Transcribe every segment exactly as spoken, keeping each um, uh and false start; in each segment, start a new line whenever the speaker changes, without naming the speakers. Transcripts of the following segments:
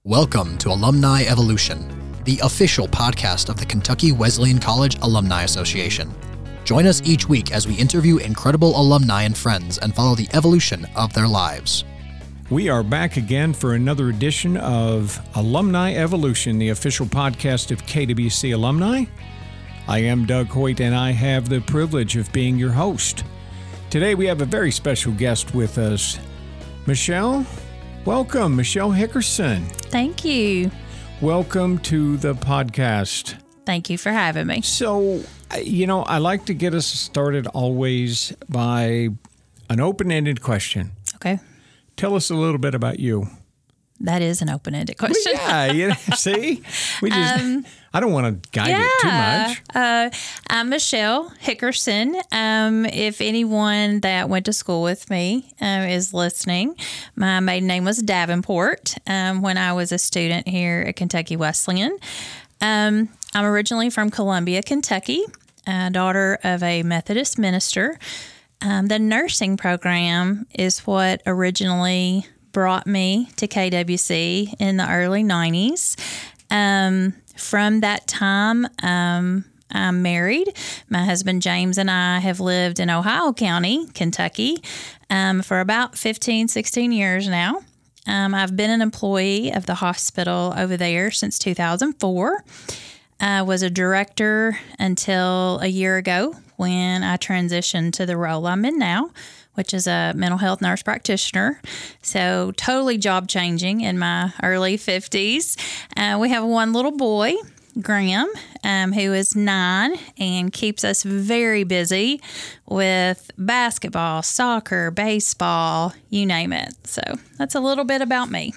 Welcome to Alumni Evolution, the official podcast of the Kentucky Wesleyan College Alumni Association. Join us each week as we interview incredible alumni and friends and follow the evolution of their lives.
We are back again for another edition of Alumni Evolution, the official podcast of K W C Alumni. I am Doug Hoyt, and I have the privilege of being your host. Today we have a very special guest with us. Michelle, welcome, Michelle Hickerson.
Thank you.
Welcome to the podcast.
Thank you for having me.
So, you know, I like to get us started always by an open-ended question.
Okay.
Tell us a little bit about you.
That is an open-ended question.
Well, yeah, you know, see? We just, um, I don't want to guide
yeah,
it too much.
Uh, I'm Michelle Hickerson. Um, if anyone that went to school with me uh, is listening, my maiden name was Davenport um, when I was a student here at Kentucky Wesleyan. Um, I'm originally from Columbia, Kentucky, a daughter of a Methodist minister. Um, the nursing program is what originally brought me to K W C in the early nineties. Um, from that time, um, I'm married. My husband James and I have lived in Ohio County, Kentucky, um, for about fifteen, sixteen years now. Um, I've been an employee of the hospital over there since two thousand four. I was a director until a year ago when I transitioned to the role I'm in now, which is a mental health nurse practitioner. So totally job changing in my early fifties. Uh, we have one little boy, Graham, um, who is nine and keeps us very busy with basketball, soccer, baseball, you name it. So that's a little bit about me.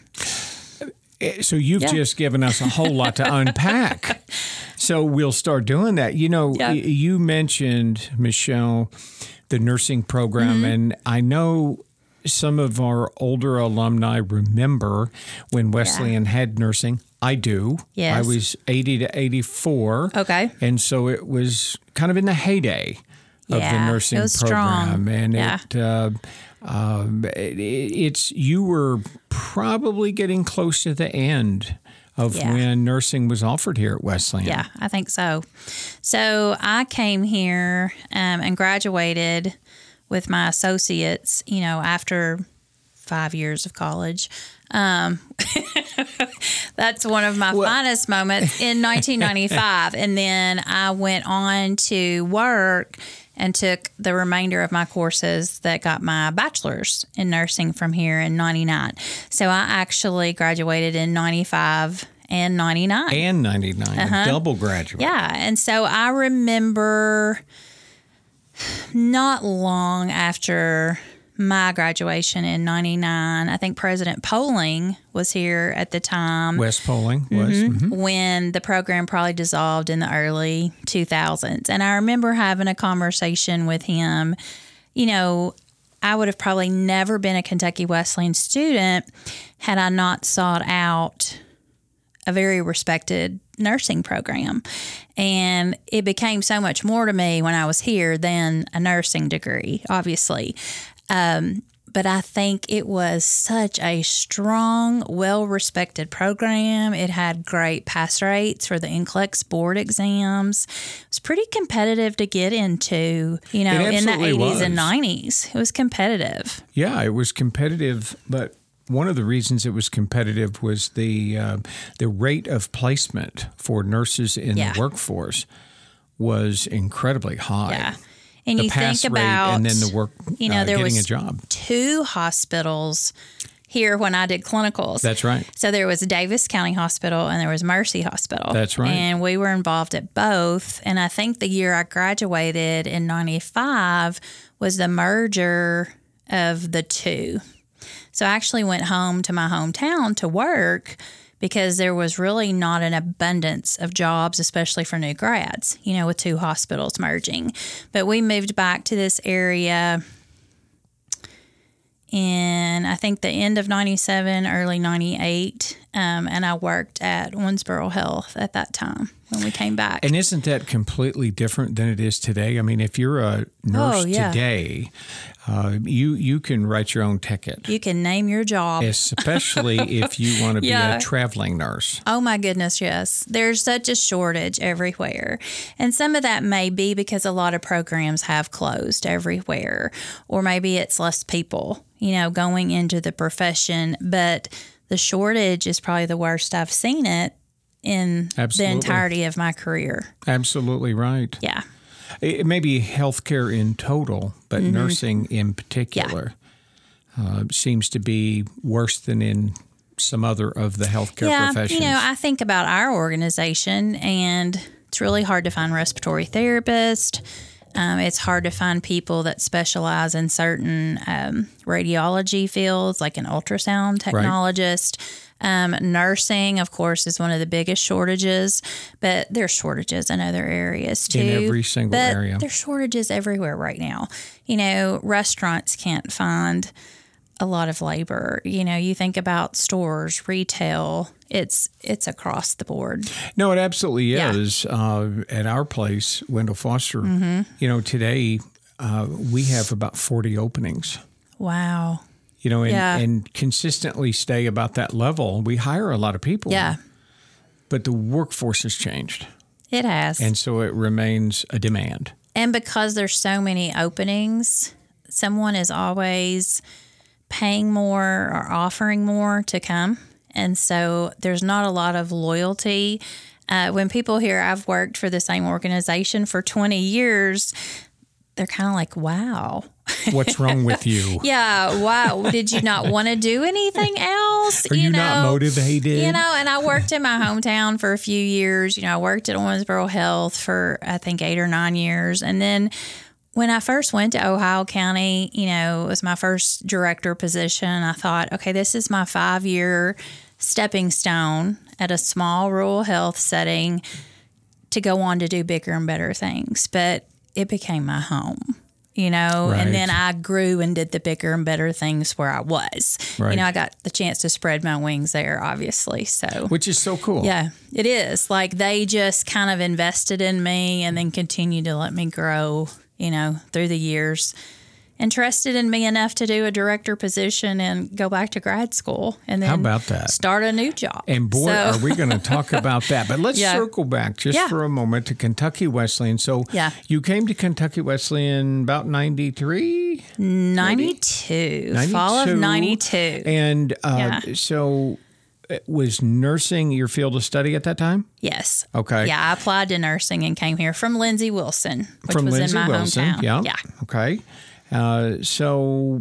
So you've yeah. just given us a whole lot to unpack. So we'll start doing that. You know, yeah. y- you mentioned, Michelle, the nursing program, mm-hmm. and I know some of our older alumni remember when Wesleyan yeah. had nursing. I do.
Yes.
I was eighty to eighty-four.
Okay.
And so it was kind of in the heyday of
yeah,
the nursing
it was
program.
Strong.
And
yeah.
it, uh, um, it, it's, you were probably getting close to the end of yeah. when nursing was offered here at Wesleyan.
Yeah, I think so. So I came here um, and graduated with my associates, you know, after five years of college. Um, that's one of my well, finest moments in nineteen ninety-five. And then I went on to work and took the remainder of my courses that got my bachelor's in nursing from here in ninety-nine. So I actually graduated in ninety-five and ninety-nine.
And ninety-nine,
uh-huh.
a double graduate.
Yeah, and so I remember not long after my graduation in ninety-nine, I think President Poling was here at the time.
West Poling was.
Mm-hmm,
mm-hmm.
When the program probably dissolved in the early two thousands. And I remember having a conversation with him. You know, I would have probably never been a Kentucky Wesleyan student had I not sought out a very respected nursing program. And it became so much more to me when I was here than a nursing degree, obviously. Um, but I think it was such a strong, well-respected program. It had great pass rates for the N C L E X board exams. It was pretty competitive to get into, you know, in the eighties was. and nineties. It was competitive.
Yeah, it was competitive, but one of the reasons it was competitive was the uh, the rate of placement for nurses in yeah. the workforce was incredibly high.
Yeah. And
the
you
pass
think
rate
about,
and then the work,
you know,
uh,
there
getting
was
a job.
two hospitals here when I did clinicals.
That's right.
So there was Davis County Hospital and there was Mercy Hospital.
That's right.
And we were involved at both. And I think the year I graduated in ninety-five was the merger of the two. So I actually went home to my hometown to work because there was really not an abundance of jobs, especially for new grads, you know, with two hospitals merging. But we moved back to this area in, I think, the end of ninety-seven, early ninety-eight. um, and I worked at Owensboro Health at that time when we came back.
And isn't that completely different than it is today? I mean, if you're a nurse
oh, yeah.
today, uh, you you can write your own ticket.
You can name your job.
Especially if you want to be
yeah.
a traveling nurse.
Oh, my goodness, yes. There's such a shortage everywhere. And some of that may be because a lot of programs have closed everywhere, or maybe it's less people, you know, going into the profession. But the shortage is probably the worst I've seen it in Absolutely. the entirety of my career.
Absolutely right.
Yeah.
It may be healthcare in total, but mm-hmm. nursing in particular yeah. uh, seems to be worse than in some other of the healthcare
yeah,
professions.
You know, I think about our organization, and it's really hard to find respiratory therapists. Um, it's hard to find people that specialize in certain um, radiology fields, like an ultrasound technologist. Right. Um, nursing, of course, is one of the biggest shortages, but there's shortages in other areas too.
In every single
but
area.
There's shortages everywhere right now. You know, restaurants can't find a lot of labor. You know, you think about stores, retail, it's it's across the board.
No, it absolutely
yeah.
is. Uh, at our place, Wendell Foster,
mm-hmm.
you know, today uh, we have about forty openings.
Wow.
You know, and,
yeah.
and consistently stay about that level. We hire a lot of people.
Yeah.
But the workforce has changed.
It has.
And so it remains a demand.
And because there's so many openings, someone is always paying more or offering more to come. And so there's not a lot of loyalty. Uh, when people hear I've worked for the same organization for twenty years, they're kind of like, wow.
What's wrong with you?
Yeah, wow. Did you not want to do anything else?
Are you, you know, not motivated?
You know, and I worked in my hometown for a few years. You know, I worked at Owensboro Health for, I think, eight or nine years. And then when I first went to Ohio County, you know, it was my first director position. I thought, okay, this is my five-year stepping stone at a small rural health setting to go on to do bigger and better things. But it became my home, you know, right. and then I grew and did the bigger and better things where I was. Right. You know, I got the chance to spread my wings there, obviously. So,
which is so cool.
Yeah, it is. Like they just kind of invested in me and then continued to let me grow, you know, through the years. Interested in me enough to do a director position and go back to grad school and then
How about that?
Start a new job.
And boy,
so.
are we going to talk about that. But let's
yeah.
circle back just
yeah.
for a moment to Kentucky Wesleyan. So
yeah.
you came to Kentucky Wesleyan about ninety-three?
ninety-two. ninety-two. Fall of ninety-two.
And uh, yeah. so was nursing your field of study at that time?
Yes.
Okay.
Yeah, I applied to nursing and came here from Lindsey Wilson, which
from
was
Lindsey
in my
Wilson.
hometown.
Yeah.
Yeah.
Okay. Uh, so,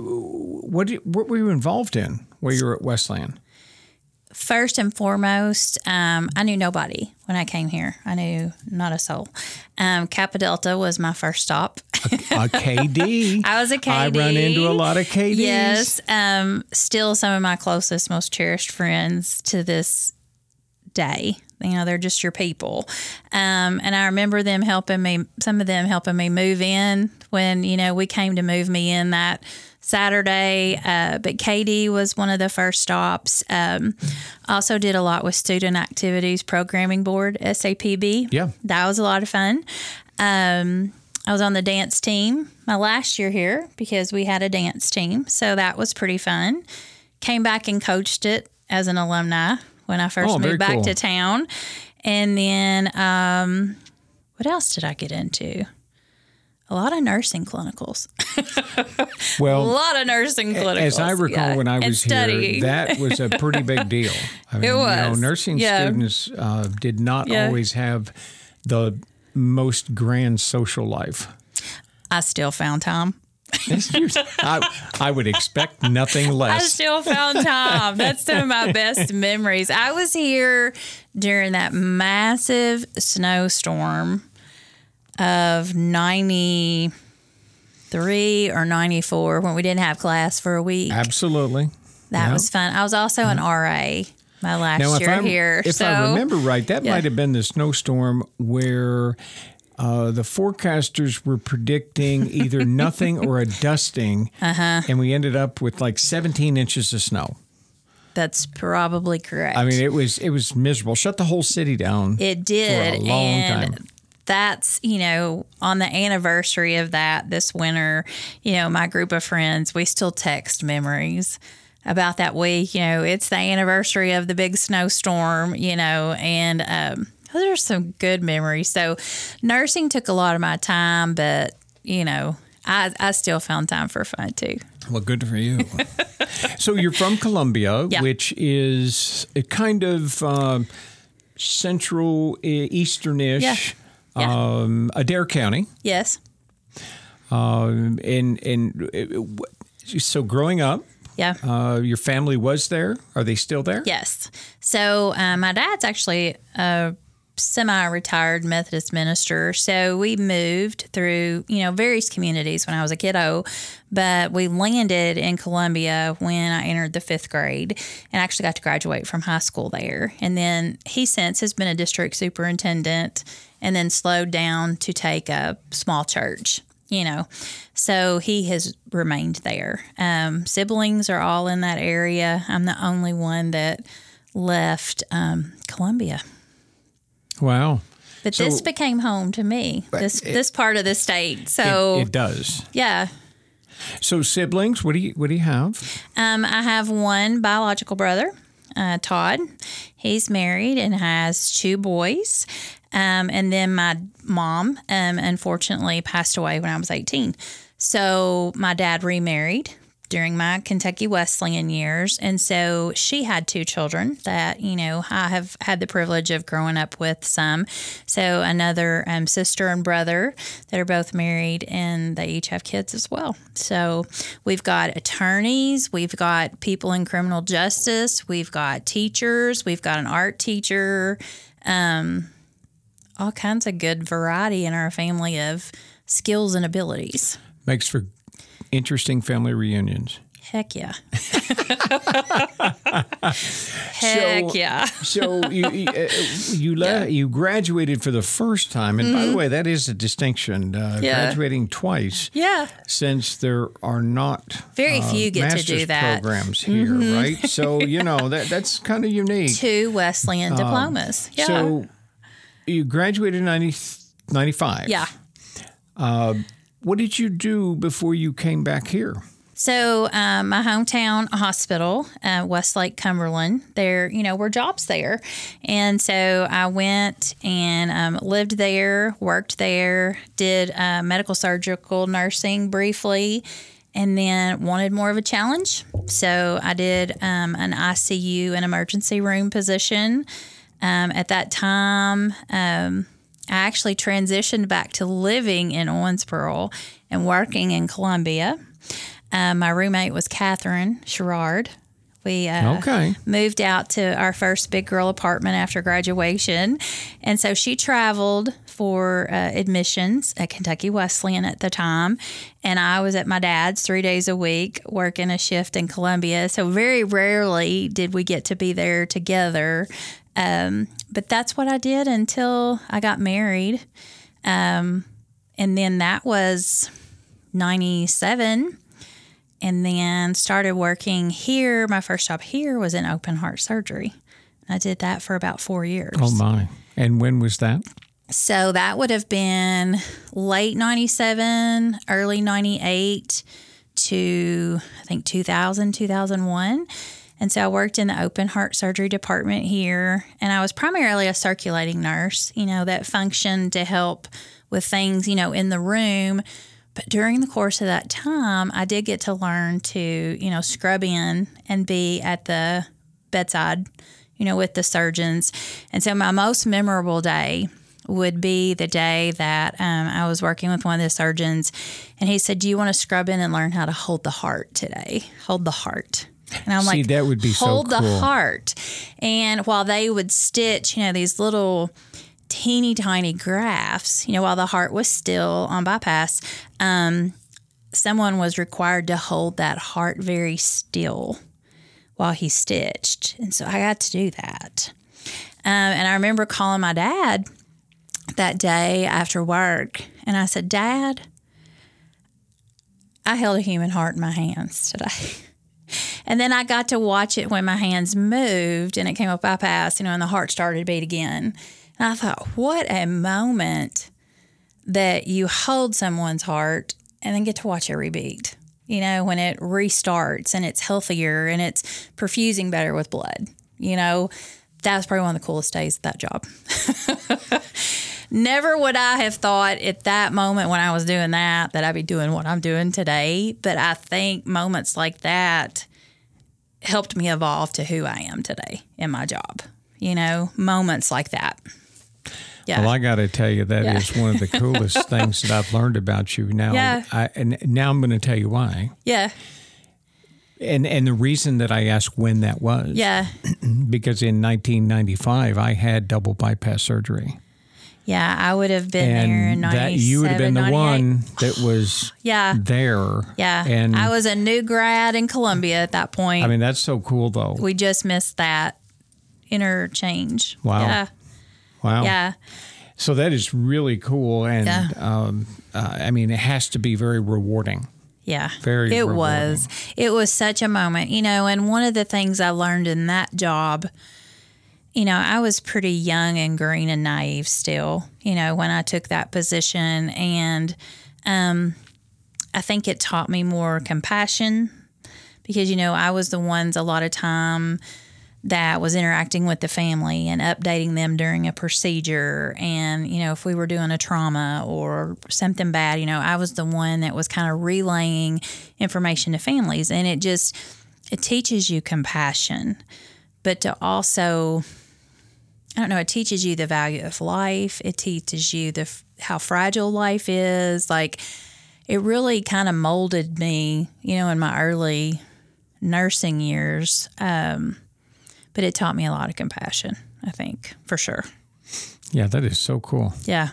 what did, what were you involved in while you were at Wesleyan?
First and foremost, um, I knew nobody when I came here. I knew not a soul. Um, Kappa Delta was my first stop.
a, a K D.
I was a K D.
I run into a lot of K Ds.
Yes. Um, still some of my closest, most cherished friends to this day. You know, they're just your people. Um, and I remember them helping me, some of them helping me move in when, you know, we came to move me in that Saturday. Uh, but K D was one of the first stops. Um, also did a lot with Student Activities Programming Board, S A P B.
Yeah.
That was a lot of fun. Um, I was on the dance team my last year here because we had a dance team. So that was pretty fun. Came back and coached it as an alumni when I first
oh,
moved back
cool.
to town. And then um, what else did I get into? A lot of nursing clinicals.
Well,
a lot of nursing clinicals.
As I recall
yeah.
when I
and
was
studying.
here, that was a pretty big deal. I mean,
it was.
You know, nursing
yeah.
students uh, did not yeah. always have the most grand social life.
I still found time.
I, I would expect nothing less.
I still found time. That's some of my best memories. I was here during that massive snowstorm of ninety-three or ninety-four when we didn't have class for a week.
Absolutely.
That
yeah.
was fun. I was also an R A my last
now,
year
if
here.
If
so,
I remember right, that
yeah.
might have been the snowstorm where Uh, the forecasters were predicting either nothing or a dusting,
uh-huh.
and we ended up with like seventeen inches of snow.
That's probably correct.
I mean, it was it was miserable. Shut the whole city down.
It did.
For a long
and
time.
That's, you know, on the anniversary of that this winter, you know, my group of friends, we still text memories about that week. You know, it's the anniversary of the big snowstorm, you know, and um, those are some good memories. So nursing took a lot of my time, but, you know, I, I still found time for fun too.
Well, good for you. So you're from Columbia,
yeah.
which is a kind of uh, central, eastern-ish,
yeah. Yeah.
Um, Adair County.
Yes.
Um, and and so growing up,
yeah,
uh, your family was there. Are they still there?
Yes. So uh, my dad's actually a semi-retired Methodist minister. So we moved through, you know, various communities when I was a kiddo, but we landed in Columbia when I entered the fifth grade and actually got to graduate from high school there. And then he since has been a district superintendent and then slowed down to take a small church, you know. So he has remained there. Um, siblings are all in that area. I'm the only one that left um, Columbia.
Wow.
But
so,
this became home to me, this it, this part of the state. So
it, it does.
Yeah.
So siblings, what do you what do you have?
Um, I have one biological brother, uh, Todd. He's married and has two boys. Um, and then my mom, um, unfortunately, passed away when I was eighteen. So my dad remarried during my Kentucky Wesleyan years. And so she had two children that, you know, I have had the privilege of growing up with some. So another um, sister and brother that are both married, and they each have kids as well. So we've got attorneys, we've got people in criminal justice, we've got teachers, we've got an art teacher, um, all kinds of good variety in our family of skills and abilities.
Makes for interesting family reunions.
Heck yeah. Heck
so,
yeah.
so you you, uh, you, le-
yeah.
you graduated for the first time. And mm-hmm. by the way, that is a distinction, uh, yeah. graduating twice.
Yeah.
Since there are not
very
uh,
few get to do that.
programs here, mm-hmm. right? So, you know, that that's kind of unique.
Two Wesleyan diplomas. Um, yeah. So
you graduated in ninety, ninety-five.
Yeah.
Uh, what did you do before you came back here?
So um, my hometown hospital, uh, Westlake, Cumberland, there, you know, were jobs there. And so I went and um, lived there, worked there, did uh, medical surgical nursing briefly, and then wanted more of a challenge. So I did um, an I C U and emergency room position. Um, at that time, um, I actually transitioned back to living in Owensboro and working in Columbia. Um, my roommate was Catherine Sherrard. We uh,
okay.
moved out to our first big girl apartment after graduation. And so she traveled for uh, admissions at Kentucky Wesleyan at the time. And I was at my dad's three days a week working a shift in Columbia. So very rarely did we get to be there together. Um, but that's what I did until I got married. Um, and then that was ninety-seven. And then started working here. My first job here was in open heart surgery. I did that for about four years.
Oh, my. And when was that?
So that would have been late ninety-seven, early ninety-eight to, I think, two thousand, two thousand one. And so I worked in the open heart surgery department here. And I was primarily a circulating nurse, you know, that functioned to help with things, you know, in the room. But during the course of that time, I did get to learn to, you know, scrub in and be at the bedside, you know, with the surgeons. And so my most memorable day would be the day that um, I was working with one of the surgeons. And he said, "Do you want to scrub in and learn how to hold the heart today? Hold the heart." And I'm
See,
like,
that would be
hold
so cool.
the heart. And while they would stitch, you know, these little teeny tiny grafts, you know, while the heart was still on bypass, um, someone was required to hold that heart very still while he stitched. And so I got to do that. Um, and I remember calling my dad that day after work. And I said, "Dad, I held a human heart in my hands today." And then I got to watch it when my hands moved and it came up, I passed, you know, and the heart started to beat again. And I thought, what a moment that you hold someone's heart and then get to watch it rebeat. You know, when it restarts and it's healthier and it's perfusing better with blood. You know, that was probably one of the coolest days of that job. Never would I have thought at that moment when I was doing that, that I'd be doing what I'm doing today. But I think moments like that helped me evolve to who I am today in my job. You know, moments like that. Yeah.
Well, I got to tell you, that yeah. is one of the coolest things that I've learned about you. Now, yeah. I, and now I'm going to tell you why.
Yeah.
And and the reason that I asked when that was,
yeah,
because in nineteen ninety-five, I had double bypass surgery.
Yeah, I would have been
and
there in ninety-seven,
that you would have been the one that was
yeah.
there.
Yeah,
and
I was a new grad in Columbia at that point.
I mean, that's so cool, though.
We just missed that interchange.
Wow.
Yeah.
Wow.
Yeah.
So that is really cool. And, yeah. um, uh, I mean, it has to be very rewarding.
Yeah.
Very
It
rewarding.
was. It was such a moment, you know, and one of the things I learned in that job, you know, I was pretty young and green and naive still, you know, when I took that position. And um, I think it taught me more compassion because, you know, I was the ones a lot of time that was interacting with the family and updating them during a procedure. And, you know, if we were doing a trauma or something bad, you know, I was the one that was kind of relaying information to families. And it just, it teaches you compassion, but to also, I don't know, it teaches you the value of life. It teaches you the how fragile life is. Like, it really kind of molded me, you know, in my early nursing years. Um, But it taught me a lot of compassion, I think, for sure.
Yeah, that is so cool.
Yeah.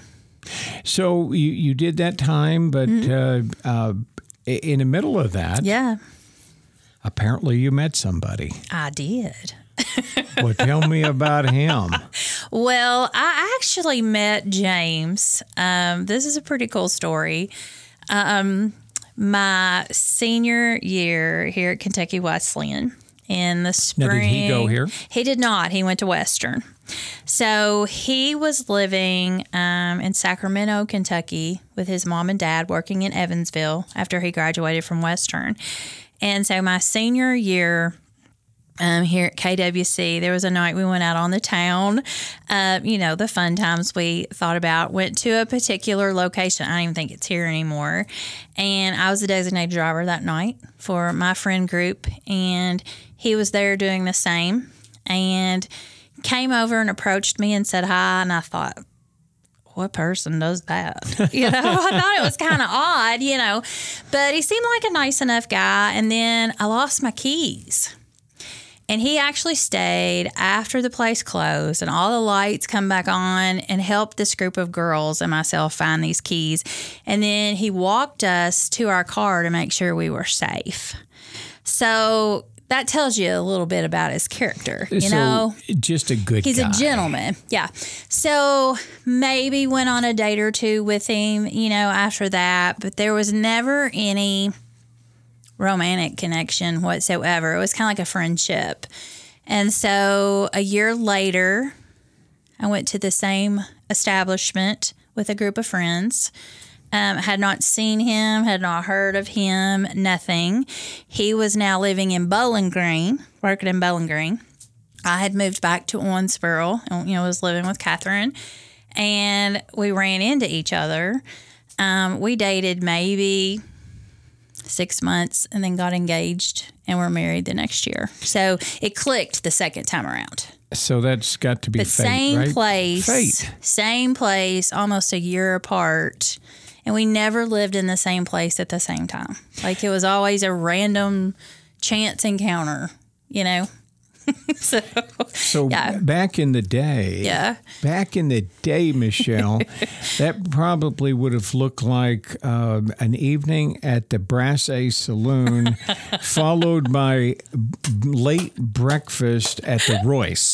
So you, you did that time, but mm-hmm. uh, uh, in the middle of that,
yeah,
apparently you met somebody.
I did.
Well, tell me about him.
Well, I actually met James. Um, this is a pretty cool story. Um, my senior year here at Kentucky Wesleyan. In the spring.
Now, did he go here?
He did not. He went to Western. So he was living um, in Sacramento, Kentucky with his mom and dad working in Evansville after he graduated from Western. And so my senior year um, here at K W C, there was a night we went out on the town. Uh, you know, the fun times we thought about. Went to a particular location. I don't even think it's here anymore. And I was the designated driver that night for my friend group. And he was there doing the same and came over and approached me and said hi. And I thought, what person does that? You know, I thought it was kind of odd, you know, but he seemed like a nice enough guy. And then I lost my keys. And he actually stayed after the place closed and all the lights come back on and helped this group of girls and myself find these keys. And then he walked us to our car to make sure we were safe. So that tells you a little bit about his character, you
so,
know?
Just a good
He's
guy.
a gentleman, yeah. So maybe went on a date or two with him, you know, after that. But there was never any romantic connection whatsoever. It was kind of like a friendship. And so a year later, I went to the same establishment with a group of friends. Um, had not seen him, had not heard of him, nothing. He was now living in Bowling Green, working in Bowling Green. I had moved back to Owensboro and, you know, was living with Catherine. And we ran into each other. Um, we dated maybe six months and then got engaged and were married the next year. So it clicked the second time around.
So that's got to be
but
fate,
same
right?
place,
Fate.
Same place, almost a year apart. And we never lived in the same place at the same time. Like, it was always a random chance encounter, you know? so,
so
yeah.
back in the day,
yeah.
back in the day, Michelle, that probably would have looked like uh, an evening at the Brassey Saloon, followed by late breakfast at the Royce.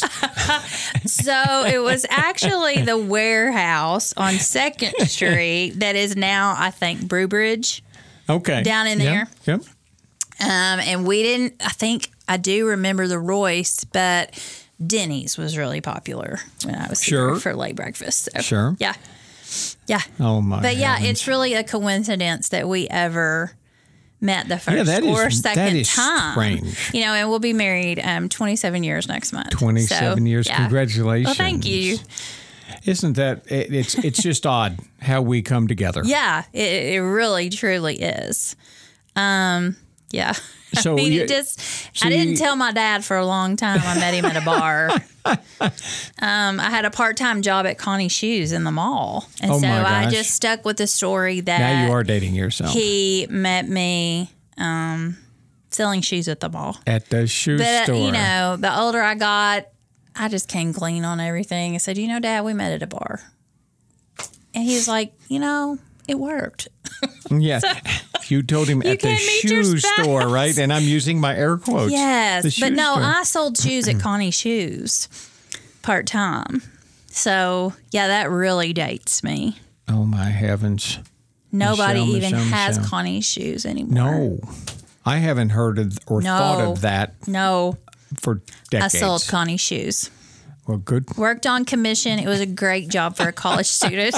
So it was actually the warehouse on Second Street that is now, I think, Brewbridge.
Okay.
Down in there.
Yep. yep.
Um, and we didn't, I think I do remember the Royce, but Denny's was really popular when I was
sure.
here for late breakfast. So,
sure.
Yeah. Yeah.
Oh, my
But, yeah,
heavens.
it's really a coincidence that we ever met the first
yeah, that
or
is,
second
that is
time.
Strange.
You know, and we'll be married um, twenty-seven years next month.
twenty-seven
so,
years.
Yeah.
Congratulations.
Well, thank you.
Isn't that, it, it's it's just odd how we come together.
Yeah, it, it really, truly is. Um, yeah.
So
I mean,
you,
it just,
so
I didn't
you,
tell my dad for a long time. I met him at a bar. um, I had a part-time job at Connie Shoes in the mall. And
Oh
so
my
I
gosh.
just stuck with the story that
now you are dating yourself.
he met me um, selling shoes at the mall.
At the shoe
But,
store.
you know, the older I got, I just came clean on everything. I said, you know, Dad, we met at a bar. And he was like, you know, it worked.
Yeah.
So,
you told him
you
at the
can't meet your
shoe
spouse.
store, right? And I'm using my air quotes.
Yes.
The shoe
But no,
store.
I sold shoes at Connie Shoes part time. So, yeah, that really dates me.
Oh, my heavens.
Nobody
Michelle,
even
Michelle,
has
Michelle.
Connie Shoes anymore.
No. I haven't heard of or
No.
thought of that
No.
for decades.
I sold Connie Shoes.
Well, good.
Worked on commission. It was a great job for a college student.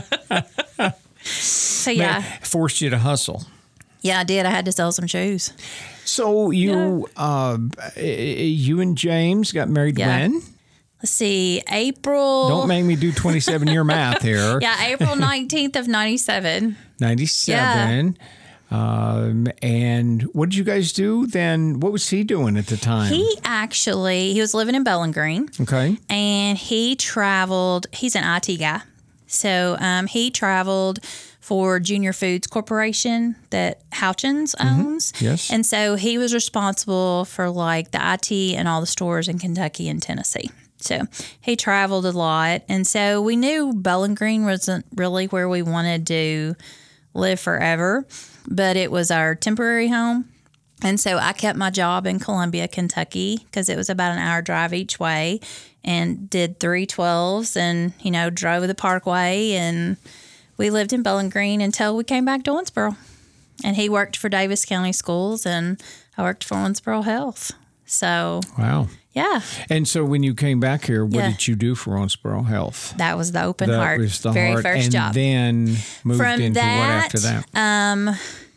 So, yeah.
Man, forced you to hustle.
Yeah, I did. I had to sell some shoes.
So you, uh, you and James got married
Yeah.
when?
Let's see, April.
Don't make me do twenty-seven year math here.
Yeah, April nineteenth of ninety-seven.
ninety-seven. Um, and what did you guys do then? What was he doing at the time?
He actually, he was living in Bowling Green.
okay.
And he traveled, he's an I T guy. So um, he traveled for Junior Foods Corporation that Houchins owns.
Yes.
And so he was responsible for like the I T and all the stores in Kentucky and Tennessee. So he traveled a lot. And so we knew Bowling Green wasn't really where we wanted to live forever, but it was our temporary home. And so I kept my job in Columbia, Kentucky, because it was about an hour drive each way, and did three twelves and, you know, drove the Parkway. And we lived in Bowling Green until we came back to Owensboro. And he worked for Davis County Schools, and I worked for Owensboro Health. So,
Wow.
yeah,
And so when you came back here, what
Yeah.
did you do for Owensboro Health?
that was the open
that
heart,
was the
very
heart.
first
and
job.
then moved
From
into
that,
what after that?
Um,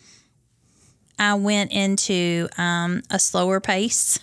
I went into um, a slower pace.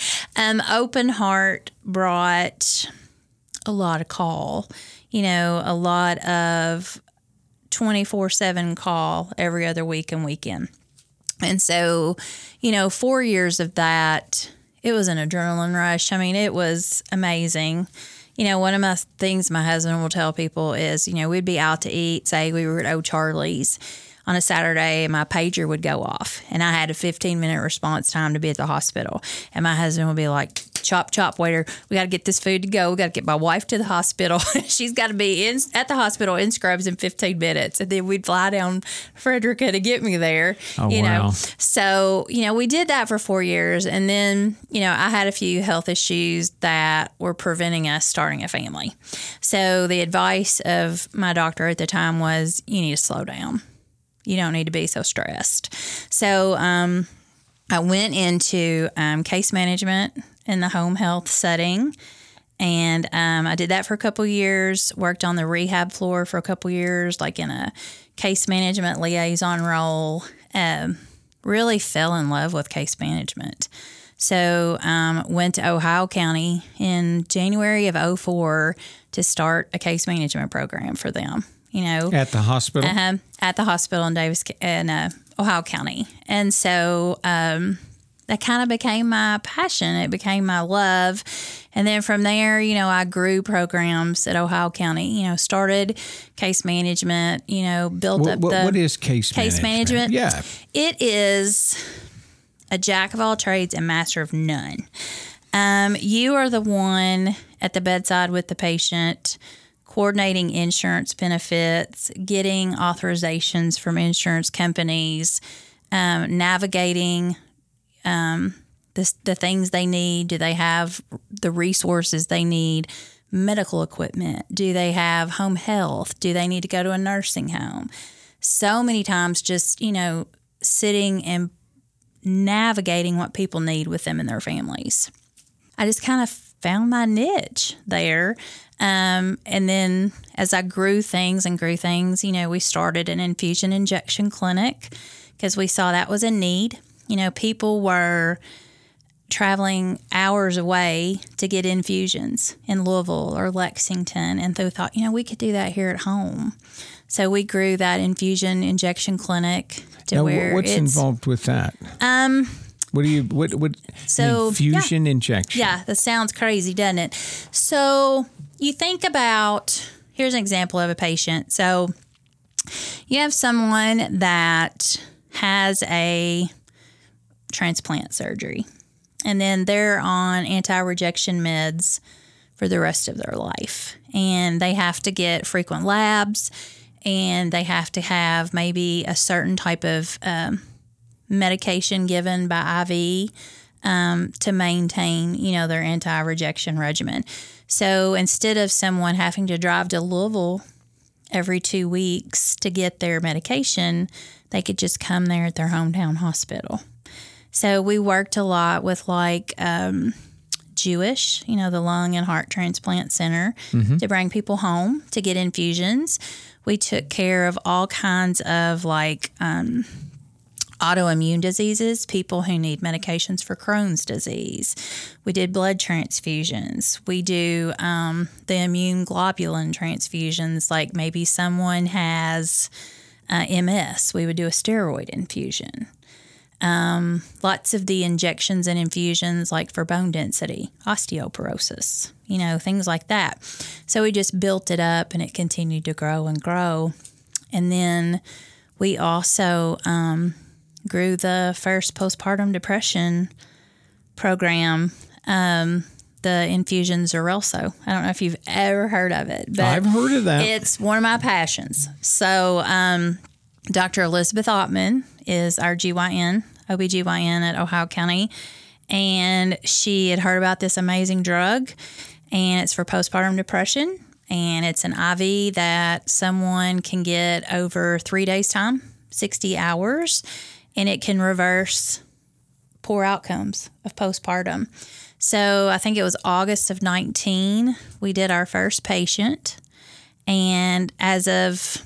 um, Open Heart brought a lot of call, you know, a lot of twenty-four seven call every other week and weekend. And so, you know, four years of that, it was an adrenaline rush. I mean, it was amazing. You know, one of my things my husband will tell people is, you know, we'd be out to eat, say we were at O'Charlie's on a Saturday, and my pager would go off, and I had a fifteen minute response time to be at the hospital. And my husband would be like, chop, chop, waiter, we got to get this food to go. We got to get my wife to the hospital. She's got to be in at the hospital in scrubs in fifteen minutes. And then we'd fly down Frederica to get me there.
Oh,
you
wow.
know, so, you know, we did that for four years. And then, you know, I had a few health issues that were preventing us starting a family. So the advice of my doctor at the time was, you need to slow down. You don't need to be so stressed. So um, I went into um, case management in the home health setting. And um, I did that for a couple years, worked on the rehab floor for a couple years, like in a case management liaison role. Um, really fell in love with case management. So um, went to Ohio County in January of oh four to start a case management program for them. You know,
At the hospital?
uh-huh, at the hospital in Davis in uh, Ohio County. And so um, that kind of became my passion. It became my love. And then from there, you know, I grew programs at Ohio County, you know, started case management, you know, built
What,
up
what,
the
what is case,
case
management?
management.
Yeah.
It is a jack of all trades and master of none. Um, you are the one at the bedside with the patient, coordinating insurance benefits, getting authorizations from insurance companies, um, navigating um, the, the things they need. Do they have the resources they need? Medical equipment? Do they have home health? Do they need to go to a nursing home? So many times just, you know, sitting and navigating what people need with them and their families. I just kind of found my niche there. Um, and then as I grew things and grew things, you know, we started an infusion injection clinic because we saw that was a need. You know, people were traveling hours away to get infusions in Louisville or Lexington. And they thought, you know, we could do that here at home. So we grew that infusion injection clinic to
now,
where
what's
it's,
involved with that?
Um,
what do you, what, what,
so,
infusion
yeah,
injection?
Yeah, that sounds crazy, doesn't it? So you think about, here's an example of a patient. So you have someone that has a transplant surgery, and then they're on anti-rejection meds for the rest of their life. And they have to get frequent labs, and they have to have maybe a certain type of um, medication given by I V um, to maintain, you know, their anti-rejection regimen. So instead of someone having to drive to Louisville every two weeks to get their medication, they could just come there at their hometown hospital. So we worked a lot with like um, Jewish, you know, the Lung and Heart Transplant Center, mm-hmm. to bring people home to get infusions. We took care of all kinds of like um, autoimmune diseases, people who need medications for Crohn's disease. We did blood transfusions. We do um, the immune globulin transfusions, like maybe someone has uh, M S. We would do a steroid infusion. Um, lots of the injections and infusions like for bone density, osteoporosis, you know, things like that. So we just built it up and it continued to grow and grow. And then we also um, grew the first postpartum depression program, um, the infusion Xarelto. I don't know if you've ever heard of it, but
I've heard of that.
It's one of my passions. So, um, Doctor Elizabeth Ottman is our G Y N, O B G Y N at Ohio County, and she had heard about this amazing drug, and it's for postpartum depression, and it's an I V that someone can get over three days' time, sixty hours, and it can reverse poor outcomes of postpartum. So I think it was August of nineteen, we did our first patient, and as of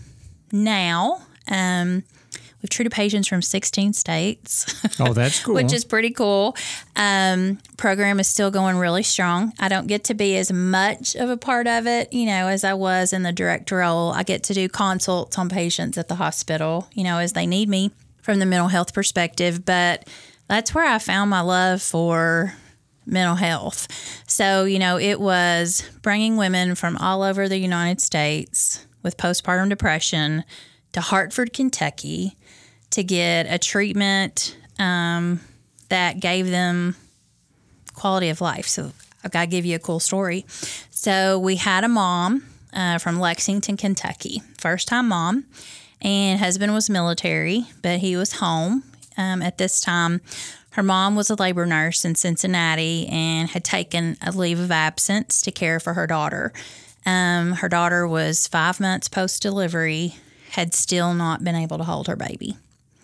now, Um, we've treated patients from sixteen states.
Oh, that's cool.
Which is pretty cool. Um, program is still going really strong. I don't get to be as much of a part of it, you know, as I was in the direct role. I get to do consults on patients at the hospital, you know, as they need me from the mental health perspective. But that's where I found my love for mental health. So, you know, it was bringing women from all over the United States with postpartum depression to Hartford, Kentucky, to get a treatment um, that gave them quality of life. So I've got to give you a cool story. So we had a mom uh, from Lexington, Kentucky, first-time mom, and husband was military, but he was home um, at this time. Her mom was a labor nurse in Cincinnati and had taken a leave of absence to care for her daughter. Um, her daughter was five months post-delivery, had still not been able to hold her baby.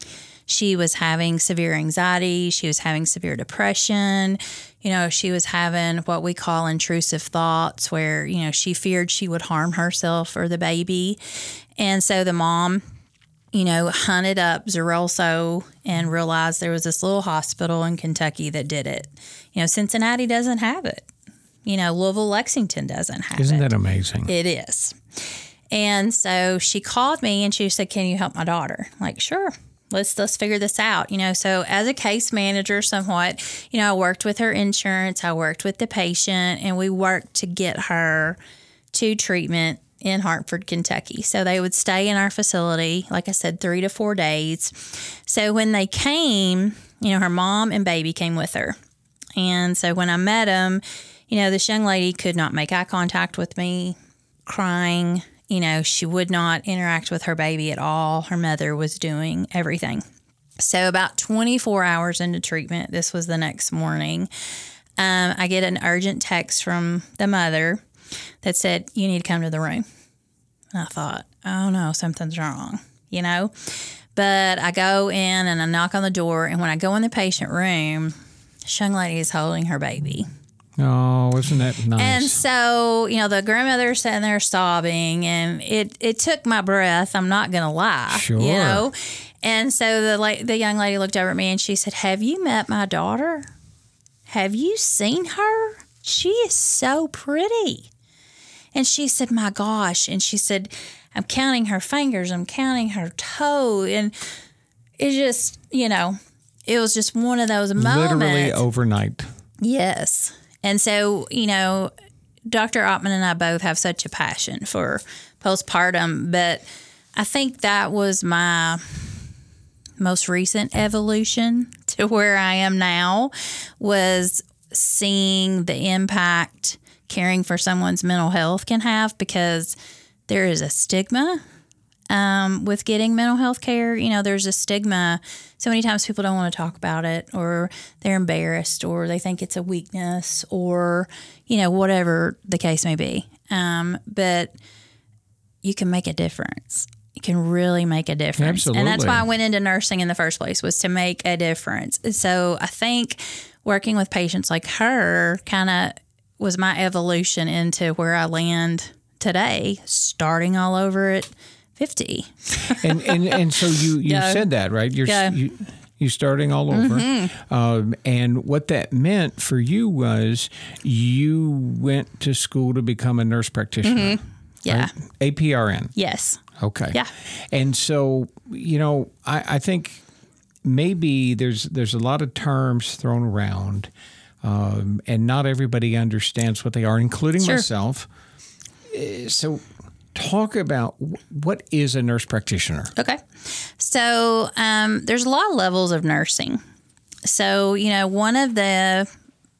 She was having severe anxiety. She was having severe depression. You know, she was having what we call intrusive thoughts where, you know, she feared she would harm herself or the baby. And so the mom, you know, hunted up Xarelto and realized there was this little hospital in Kentucky that did it. You know, Cincinnati doesn't have it. You know, Louisville, Lexington doesn't have
Isn't
it.
Isn't that amazing?
It is. And so she called me and she said, "Can you help my daughter?" I'm like, sure, let's let's figure this out. You know, so as a case manager somewhat, you know, I worked with her insurance, I worked with the patient, and we worked to get her to treatment in Hartford, Kentucky. So they would stay in our facility, like I said, three to four days. So when they came, you know, her mom and baby came with her. And so when I met them, you know, this young lady could not make eye contact with me, crying. You know, she would not interact with her baby at all. Her mother was doing everything. So about twenty-four hours into treatment, this was the next morning, um, I get an urgent text from the mother that said, "You need to come to the room." And I thought, oh no, something's wrong, you know. But I go in and I knock on the door, and when I go in the patient room, this young lady is holding her baby.
Oh, isn't that nice?
And so, you know, the grandmother's sitting there sobbing, and it, it took my breath. I'm not going to lie.
Sure.
You know? And so the la- the young lady looked over at me and she said, "Have you met my daughter? Have you seen her? She is so pretty." And she said, "My gosh." And she said, "I'm counting her fingers. I'm counting her toe." And it just, you know, it was just one of those moments.
Literally overnight.
Yes. And so, you know, Doctor Ottman and I both have such a passion for postpartum, but I think that was my most recent evolution to where I am now, was seeing the impact caring for someone's mental health can have, because there is a stigma um, with getting mental health care. You know, there's a stigma. So many times people don't want to talk about it, or they're embarrassed, or they think it's a weakness, or, you know, whatever the case may be. Um, but you can make a difference. You can really make a difference.
Absolutely.
And that's why I went into nursing in the first place, was to make a difference. So I think working with patients like her kind of was my evolution into where I land today, starting all over at fifty.
and, and and so you, you
Yeah.
said that, right? You're
Yeah.
you, you're starting all over.
Mm-hmm.
Um, and what that meant for you was you went to school to become a nurse practitioner.
Mm-hmm. Yeah.
Right? A P R N.
Yes.
Okay.
Yeah.
And so, you know, I, I think maybe there's there's a lot of terms thrown around, um, and not everybody understands what they are, including
Sure.
myself. Uh, So talk about what is a nurse practitioner?
Okay. So um, there's a lot of levels of nursing. So, you know, one of the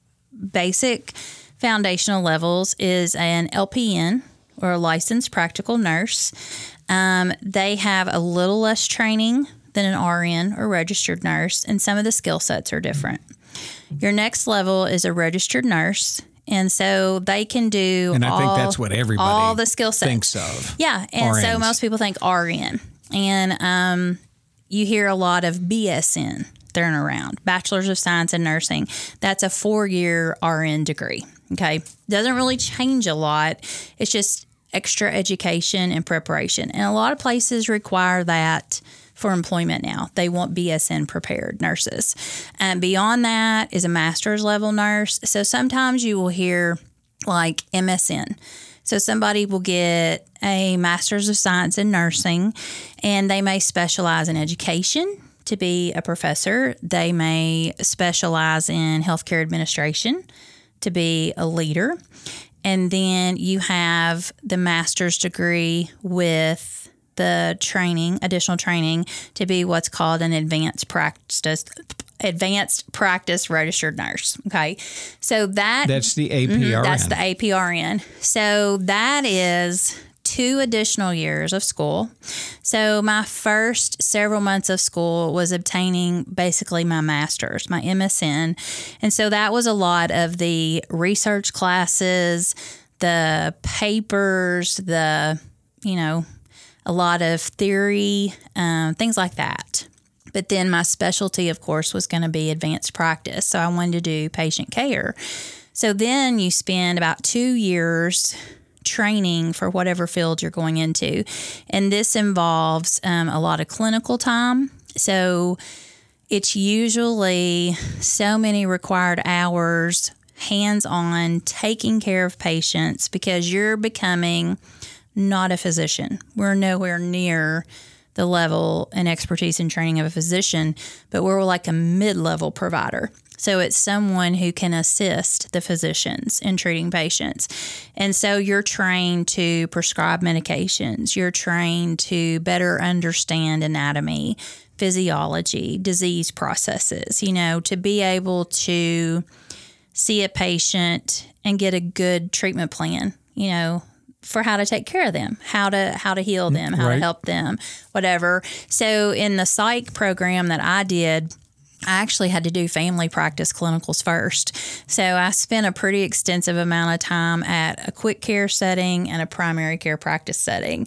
basic foundational levels is an L P N, or a licensed practical nurse. Um, they have a little less training than an R N, or registered nurse, and some of the skill sets are different. Your next level is a registered nurse. And so they can do
And I
all,
think that's what everybody
all the skill sets.
thinks of.
Yeah. And
R Ns.
so most people think R N. And um, you hear a lot of B S N thrown around, Bachelor's of Science in Nursing. That's a four-year R N degree. Okay. Doesn't really change a lot. It's just extra education and preparation. And a lot of places require that for employment now. They want B S N prepared nurses. And beyond that is a master's level nurse. So sometimes you will hear like M S N. So somebody will get a master's of science in nursing, and they may specialize in education to be a professor. They may specialize in healthcare administration to be a leader. And then you have the master's degree with the training, additional training, to be what's called an advanced practice advanced practice registered nurse. Okay. So that
That's the A P R N.
Mm-hmm, that's the A P R N. So that is two additional years of school. So my first several months of school was obtaining basically my master's, my M S N. And so that was a lot of the research classes, the papers, the, you know, a lot of theory, um, things like that. But then my specialty, of course, was going to be advanced practice. So I wanted to do patient care. So then you spend about two years training for whatever field you're going into. And this involves um, a lot of clinical time. So it's usually so many required hours, hands-on, taking care of patients, because you're becoming not a physician. We're nowhere near the level and expertise and training of a physician, but we're like a mid-level provider. So it's someone who can assist the physicians in treating patients. And so you're trained to prescribe medications. You're trained to better understand anatomy, physiology, disease processes, you know, to be able to see a patient and get a good treatment plan, you know, for how to take care of them, how to how to heal them, how
right.
to help them, whatever. So in the psych program that I did, I actually had to do family practice clinicals first. So I spent a pretty extensive amount of time at a quick care setting and a primary care practice setting.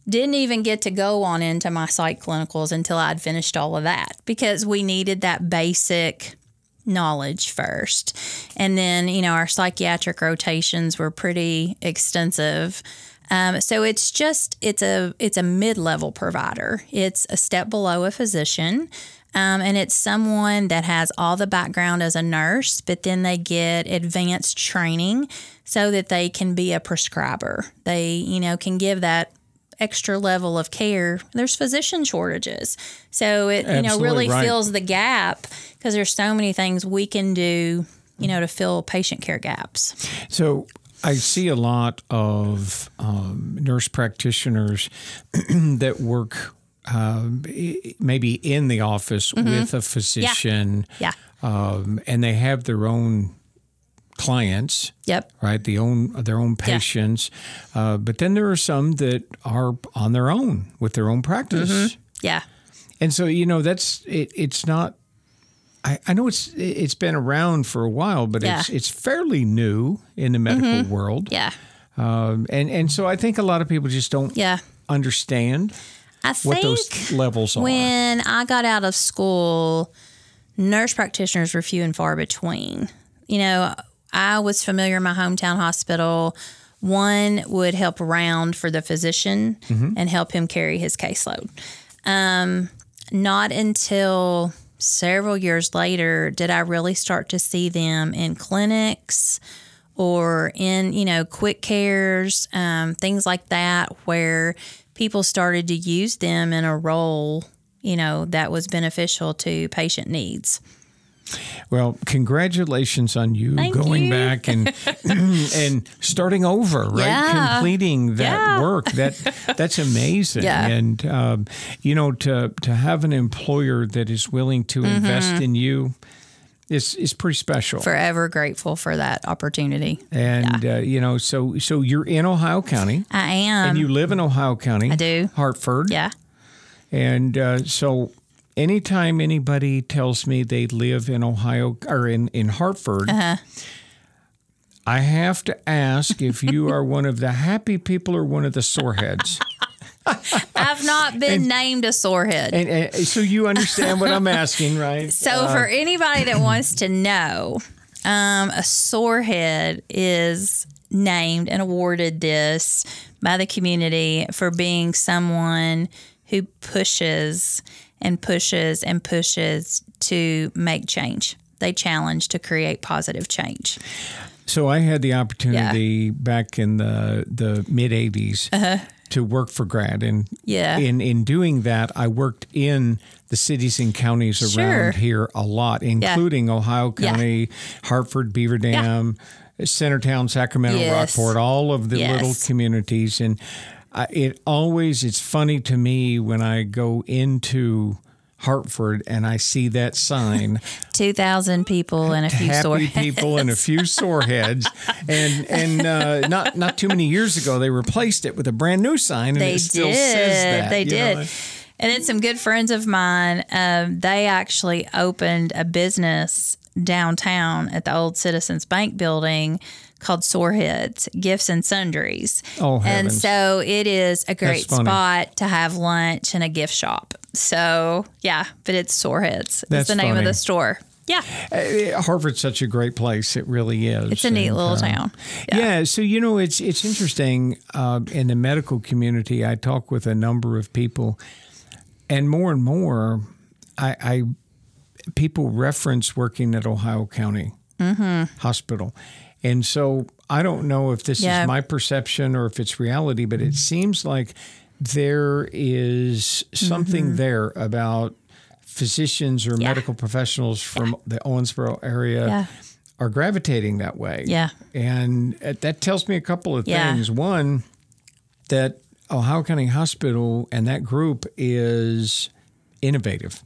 Didn't even get to go on into my psych clinicals until I'd finished all of that, because we needed that basic knowledge first. And then, you know, our psychiatric rotations were pretty extensive. Um, so it's just, it's a, it's a mid-level provider. It's a step below a physician. Um, and it's someone that has all the background as a nurse, but then they get advanced training so that they can be a prescriber. They, you know, can give that extra level of care. There's physician shortages. So it, you know, really right. fills the gap, because there's so many things we can do, you know, to fill patient care gaps.
So I see a lot of um, nurse practitioners that work um, maybe in the office mm-hmm. with a physician.
Yeah. yeah.
Um, and they have their own clients,
yep,
right? The own their own patients, yeah. uh, but then there are some that are on their own with their own practice.
Mm-hmm. Yeah,
and so you know that's it. It's not. I, I know it's it's been around for a while, but yeah. it's it's fairly new in the medical
mm-hmm.
world.
Yeah,
um, and and so I think a lot of people just don't
yeah.
understand
I
what
think
those levels are.
When I got out of school, nurse practitioners were few and far between. You know, I was familiar in my hometown hospital. One would help round for the physician mm-hmm. and help him carry his caseload. Um, not until several years later did I really start to see them in clinics or in, you know, quick cares, um, things like that, where people started to use them in a role, you know, that was beneficial to patient needs.
Well, congratulations on you
Thank
going
you.
back and and starting over, right?
Yeah.
Completing that
yeah.
work. That that's amazing.
Yeah.
And um, you know, to to have an employer that is willing to mm-hmm. invest in you is is pretty special.
Forever grateful for that opportunity.
And yeah. uh, you know, so so you're in Ohio County.
I am.
And you live in Ohio County.
I do.
Hartford.
Yeah.
And uh, so. Anytime anybody tells me they live in Ohio or in, in Hartford, uh-huh. I have to ask if you are one of the happy people or one of the soreheads.
I've not been and, named a sorehead.
And, and so you understand what I'm asking, right?
So
uh,
for anybody that wants to know, um, a sorehead is named and awarded this by the community for being someone who pushes and pushes and pushes to make change. They challenge to create positive change.
So I had the opportunity yeah. back in the the mid eighties uh-huh. to work for GRAD, and
yeah.
in in doing that, I worked in the cities and counties
sure.
around here a lot, including yeah. Ohio County, yeah. Hartford, Beaver Dam, yeah. Centertown, Sacramento,
yes.
Rockport, all of the
yes.
little communities. And I, it always, it's funny to me when I go into Hartford and I see that sign.
two thousand people and a few
happy
soreheads.
Happy people and a few soreheads. and and uh, not not too many years ago, they replaced it with a brand new sign, and
they
it still
did.
says that.
They did.
Know?
And then some good friends of mine, um, they actually opened a business downtown at the old Citizens Bank building called Soreheads, Gifts and Sundries.
Oh, heavens.
And so it is a great spot to have lunch and a gift shop. So, yeah, but it's Soreheads. That's the name funny. Of the store. Yeah.
Uh, Hartford's such a great place. It really is.
It's a neat and, little uh, town.
Yeah. yeah. So, you know, it's it's interesting. Uh, in the medical community, I talk with a number of people, and more and more, I, I people reference working at Ohio County mm-hmm. Hospital. And so I don't know if this yeah. is my perception or if it's reality, but it seems like there is something mm-hmm. there about physicians or yeah. medical professionals from yeah. the Owensboro area yeah. are gravitating that way.
Yeah.
And that tells me a couple of
yeah.
things. One, that Ohio County Hospital and that group is innovative.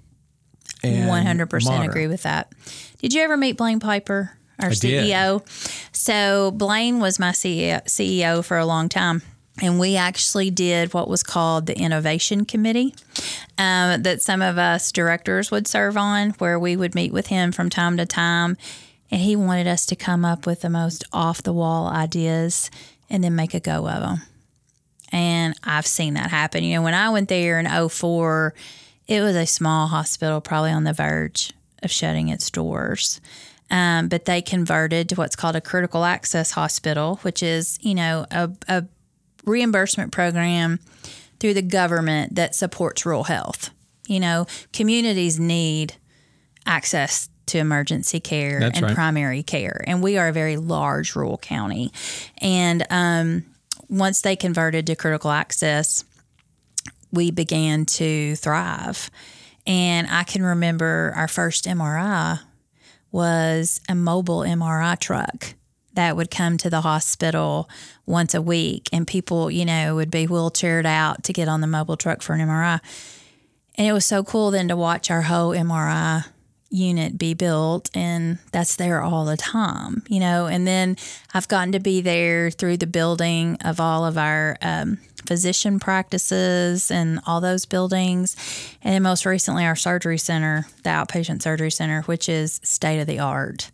And
one hundred percent
modern.
Agree with that. Did you ever meet Blaine Piper, our
I
C E O?
Did.
So Blaine was my C E O for a long time. And we actually did what was called the Innovation Committee um, that some of us directors would serve on, where we would meet with him from time to time. And he wanted us to come up with the most off-the-wall ideas and then make a go of them. And I've seen that happen. You know, when I went there in oh four, it was a small hospital, probably on the verge of shutting its doors. Um, but they converted to what's called a critical access hospital, which is, you know, a, a reimbursement program through the government that supports rural health. You know, communities need access to emergency care
That's
and
right.
primary care. And we are a very large rural county. And um, once they converted to critical access, we began to thrive. And I can remember our first M R I was a mobile M R I truck that would come to the hospital once a week. And people, you know, would be wheelchaired out to get on the mobile truck for an M R I. And it was so cool then to watch our whole M R I unit be built, and that's there all the time, you know. And then I've gotten to be there through the building of all of our um, physician practices and all those buildings. And then most recently our surgery center, the outpatient surgery center, which is state of the art.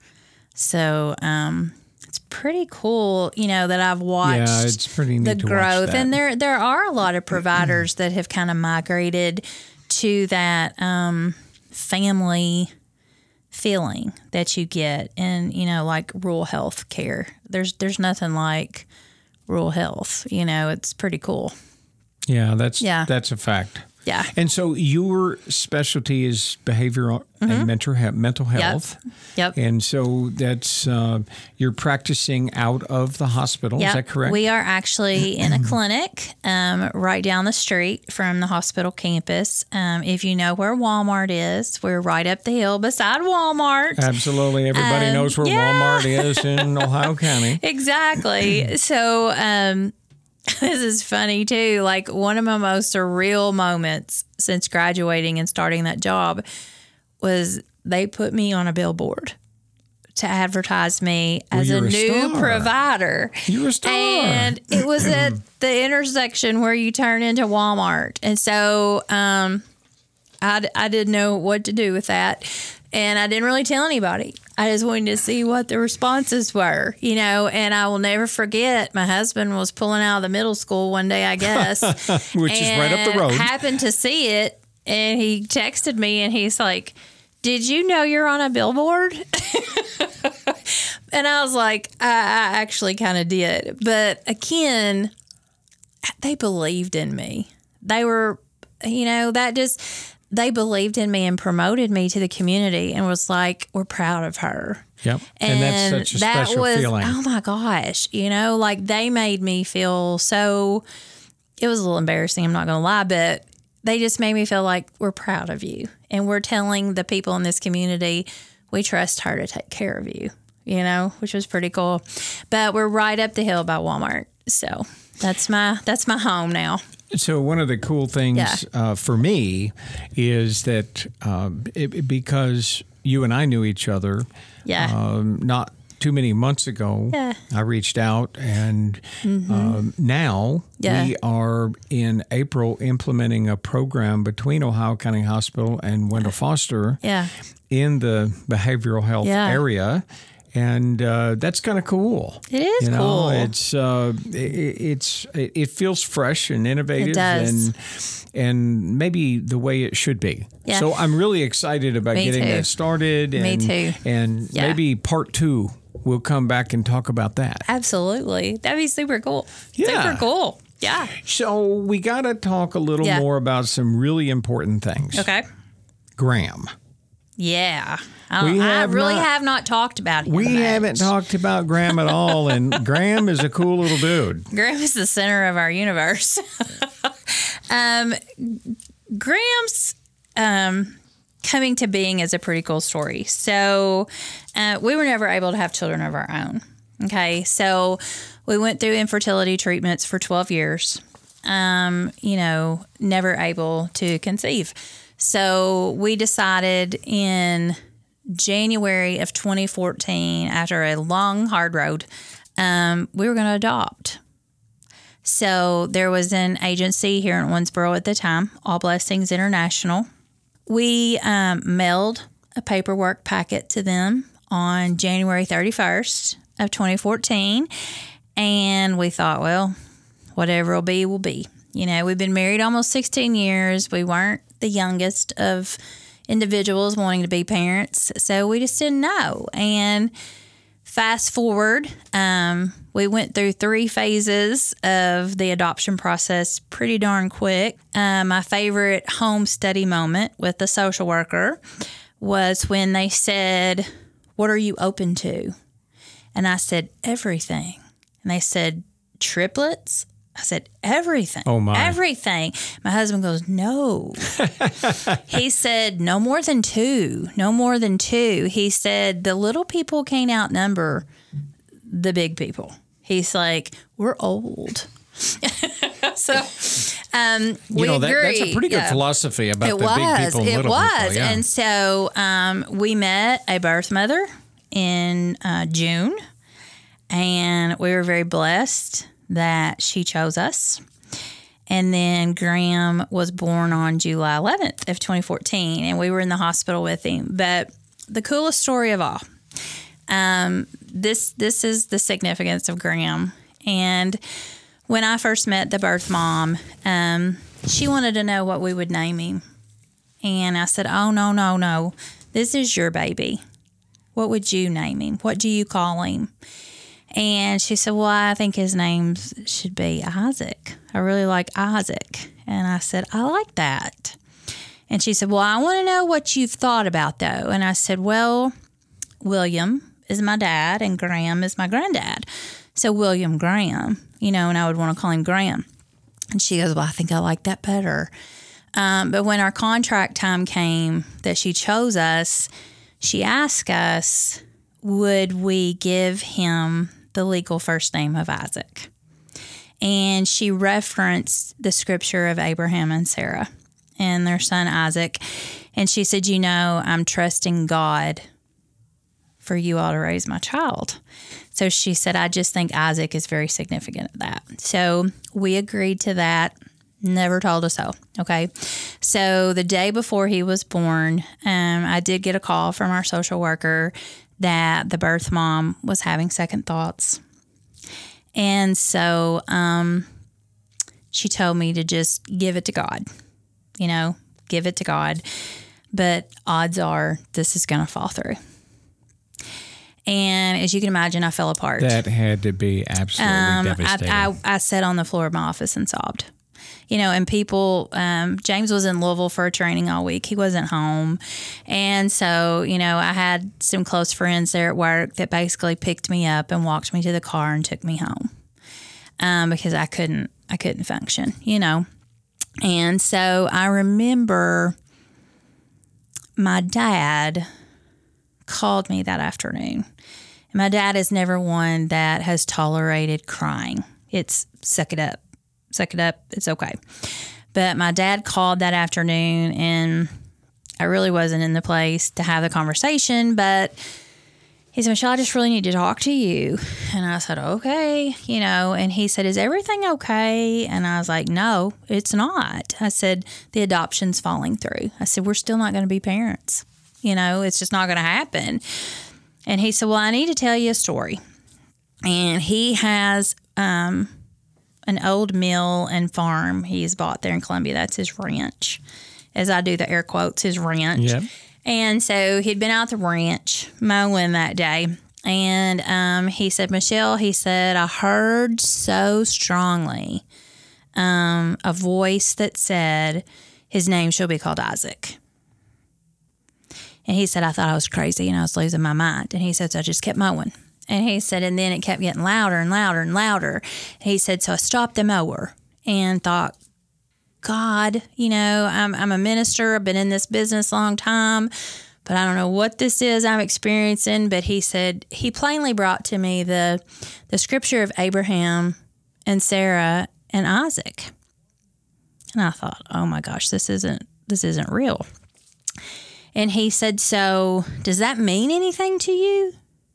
So um, it's pretty cool, you know, that I've watched
yeah, it's pretty neat
the
to
growth.
watch that.
And there there are a lot of providers that have kind of migrated to that um, family feeling that you get in, you know, like rural health care. There's there's nothing like rural health. You know, it's pretty cool.
Yeah, that's
Yeah.
that's a fact.
Yeah.
And so your specialty is behavioral
Mm-hmm.
and mental he- mental health.
Yep.
And so that's uh, you're practicing out of the hospital.
Yep.
Is that correct?
We are actually in a clinic um, right down the street from the hospital campus. Um, if you know where Walmart is, we're right up the hill beside Walmart.
Absolutely. Everybody
Um,
knows where
yeah.
Walmart is in Ohio County.
Exactly. So um, this is funny too. Like one of my most surreal moments since graduating and starting that job was they put me on a billboard to advertise me as
Well,
a
you're a
new
star.
provider.
You're a star.
And it was at the intersection where you turn into Walmart. And so um, I, I didn't know what to do with that. And I didn't really tell anybody. I just wanted to see what the responses were, you know, and I will never forget my husband was pulling out of the middle school one day, I guess.
Which is right up the road.
Happened to see it. And he texted me and he's like, "Did you know you're on a billboard?" And I was like, I, I actually kind of did. But again, they believed in me. They were, you know, that just, they believed in me and promoted me to the community and was like, "We're proud of her."
Yep. And,
And
that's such a
that
special
was,
feeling.
oh my gosh, you know, like they made me feel so, it was a little embarrassing, I'm not going to lie, but they just made me feel like we're proud of you. And we're telling the people in this community, we trust her to take care of you, you know, which was pretty cool. But we're right up the hill by Walmart. So that's my, that's my home now.
So one of the cool things
Yeah.
uh, for me is that um, it, because you and I knew each other
Yeah.
um, not too many months ago,
Yeah.
I reached out, and um, now
Yeah.
we are in April implementing a program between Ohio County Hospital and Wendell Foster
Yeah.
in the behavioral health
Yeah.
area. And uh, that's kind of cool.
It is
you know,
cool.
It's uh, it, it's it, it feels fresh and innovative,
It does.
and and maybe the way it should be.
Yeah.
So I'm really excited about
Me
getting
too.
that started. And,
Me too.
And
Yeah.
maybe part two we'll come back and talk about that.
Absolutely. That'd be super cool.
Yeah.
Super cool. Yeah.
So we got to talk a little
Yeah.
more about some really important things.
Okay.
Graham.
Yeah. I,
We
I
have
really
not-
have not talked about him
We
much.
haven't talked about Graham at all, and Graham is a cool little dude.
Graham is the center of our universe. um, Graham's um, coming to being is a pretty cool story. So uh, we were never able to have children of our own. Okay. So we went through infertility treatments for twelve years, um, you know, never able to conceive. So we decided in January of twenty fourteen, after a long, hard road, um, we were going to adopt. So there was an agency here in Owensboro at the time, All Blessings International. We um, mailed a paperwork packet to them on January thirty-first of twenty fourteen. And we thought, well, whatever will be, will be. You know, we've been married almost sixteen years. We weren't the youngest of individuals wanting to be parents, so we just didn't know. And fast forward, um, we went through three phases of the adoption process pretty darn quick. Uh, my favorite home study moment with the social worker was when they said, "What are you open to?" And I said, "Everything." And they said, "Triplets?" I said, "Everything."
Oh, my.
Everything. My husband goes, "No." He said, "No more than two. No more than two." He said, "The little people can't outnumber the big people." He's like, "We're old." So, um, we
you know, that,
agree.
That's a pretty good
yeah.
philosophy about
it
the
was.
big people and
it
little
was.
people. Yeah.
And so um, we met a birth mother in uh, June, and we were very blessed that she chose us. And then Graham was born on July eleventh of twenty fourteen, and we were in the hospital with him. But the coolest story of all, um, this this is the significance of Graham. And when I first met the birth mom, um, she wanted to know what we would name him. And I said, "Oh, no, no, no. This is your baby. What would you name him? What do you call him?" And she said, "Well, I think his name should be Isaac. I really like Isaac." And I said, "I like that." And she said, "Well, I want to know what you've thought about, though." And I said, "Well, William is my dad and Graham is my granddad. So William Graham, you know, and I would want to call him Graham." And she goes, "Well, I think I like that better." Um, but when our contract time came that she chose us, she asked us, would we give him the legal first name of Isaac? And she referenced the scripture of Abraham and Sarah and their son Isaac. And she said, "You know, I'm trusting God for you all to raise my child." So she said, "I just think Isaac is very significant of that." So we agreed to that. Never told us so. Okay. So the day before he was born, um, I did get a call from our social worker that the birth mom was having second thoughts. And so um, she told me to just give it to God, you know, give it to God. But odds are this is going to fall through. And as you can imagine, I fell apart.
That had to be absolutely
um,
devastating.
I, I, I sat on the floor of my office and sobbed. You know, and people, um, James was in Louisville for a training all week. He wasn't home. And so, you know, I had some close friends there at work that basically picked me up and walked me to the car and took me home um, because I couldn't, I couldn't function, you know. And so I remember my dad called me that afternoon. And my dad is never one that has tolerated crying. It's suck it up. Suck it up. It's okay. But my dad called that afternoon, and I really wasn't in the place to have the conversation, but he said, "Michelle, I just really need to talk to you." And I said, "Okay," you know, and he said, "Is everything okay?" And I was like, "No, it's not." I said, "The adoption's falling through." I said, "We're still not going to be parents. You know, it's just not going to happen." And he said, "Well, I need to tell you a story." And he has, um, an old mill and farm he's bought there in Columbia. That's his ranch. As I do the air quotes, his ranch.
Yep.
And so he'd been out the ranch mowing that day. And um, he said, "Michelle," he said, "I heard so strongly um, a voice that said his name shall be called Isaac." And he said, "I thought I was crazy and I was losing my mind." And he said, "So I just kept mowing." And he said, and then it kept getting louder and louder and louder. And he said, so I stopped the mower and thought, God, you know, I'm I'm a minister. I've been in this business a long time, but I don't know what this is I'm experiencing. But he said, he plainly brought to me the the scripture of Abraham and Sarah and Isaac. And I thought, oh my gosh, this isn't this isn't real. And he said, so does that mean anything to you?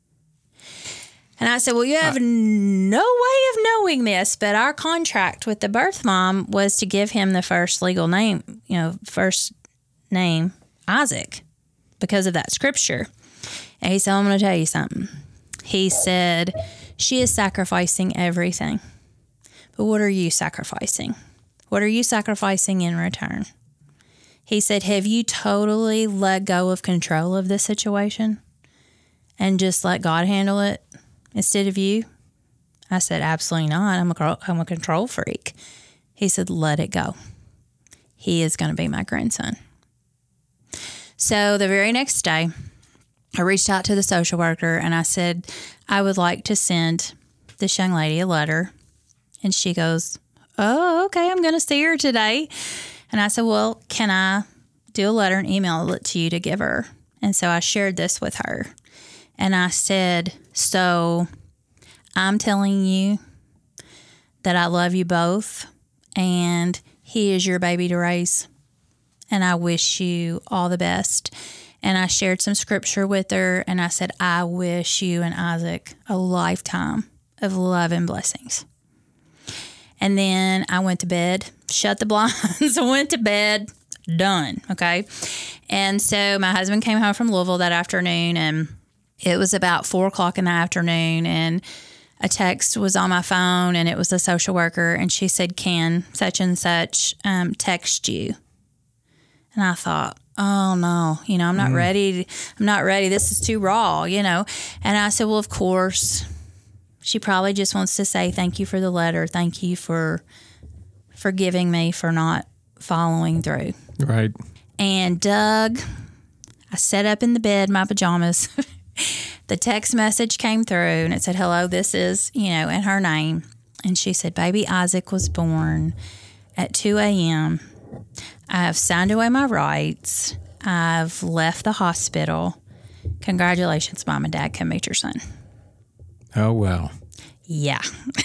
And I said, well, you have uh, no way of knowing this, but our contract with the birth mom was to give him the first legal name, you know, first name, Isaac, because of that scripture. And he said, I'm going to tell you something. He said, she is sacrificing everything but what are you sacrificing? What are you sacrificing in return? He said, have you totally let go of control of this situation and just let God handle it instead of you? I said, absolutely not. I'm a, I'm a control freak. He said, let it go. He is going to be my grandson. So the very next day, I reached out to the social worker and I said, I would like to send this young lady a letter. And she goes, oh, okay, I'm going to see her today. And I said, well, can I do a letter and email it to you to give her? And so I shared this with her. And I said, so I'm telling you that I love you both and he is your baby to raise. And I wish you all the best. And I shared some scripture with her. And I said, I wish you and Isaac a lifetime of love and blessings. And then I went to bed, shut the blinds, went to bed, done, okay? And so my husband came home from Louisville that afternoon, and it was about four o'clock in the afternoon, and a text was on my phone, and it was the social worker, and she said, can such and such um, text you? And I thought, oh, no, you know, I'm not mm. ready. To, I'm not ready. This is too raw, you know? And I said, well, of course. She probably just wants to say thank you for the letter. Thank you for forgiving me for not following through.
Right.
And Doug, I sat up in the bed, my pajamas. The text message came through and it said, hello, this is, you know, and her name. And she said, baby Isaac was born at two a.m. I have signed away my rights. I've left the hospital. Congratulations, Mom and Dad. Come meet your son.
Oh, well.
Yeah.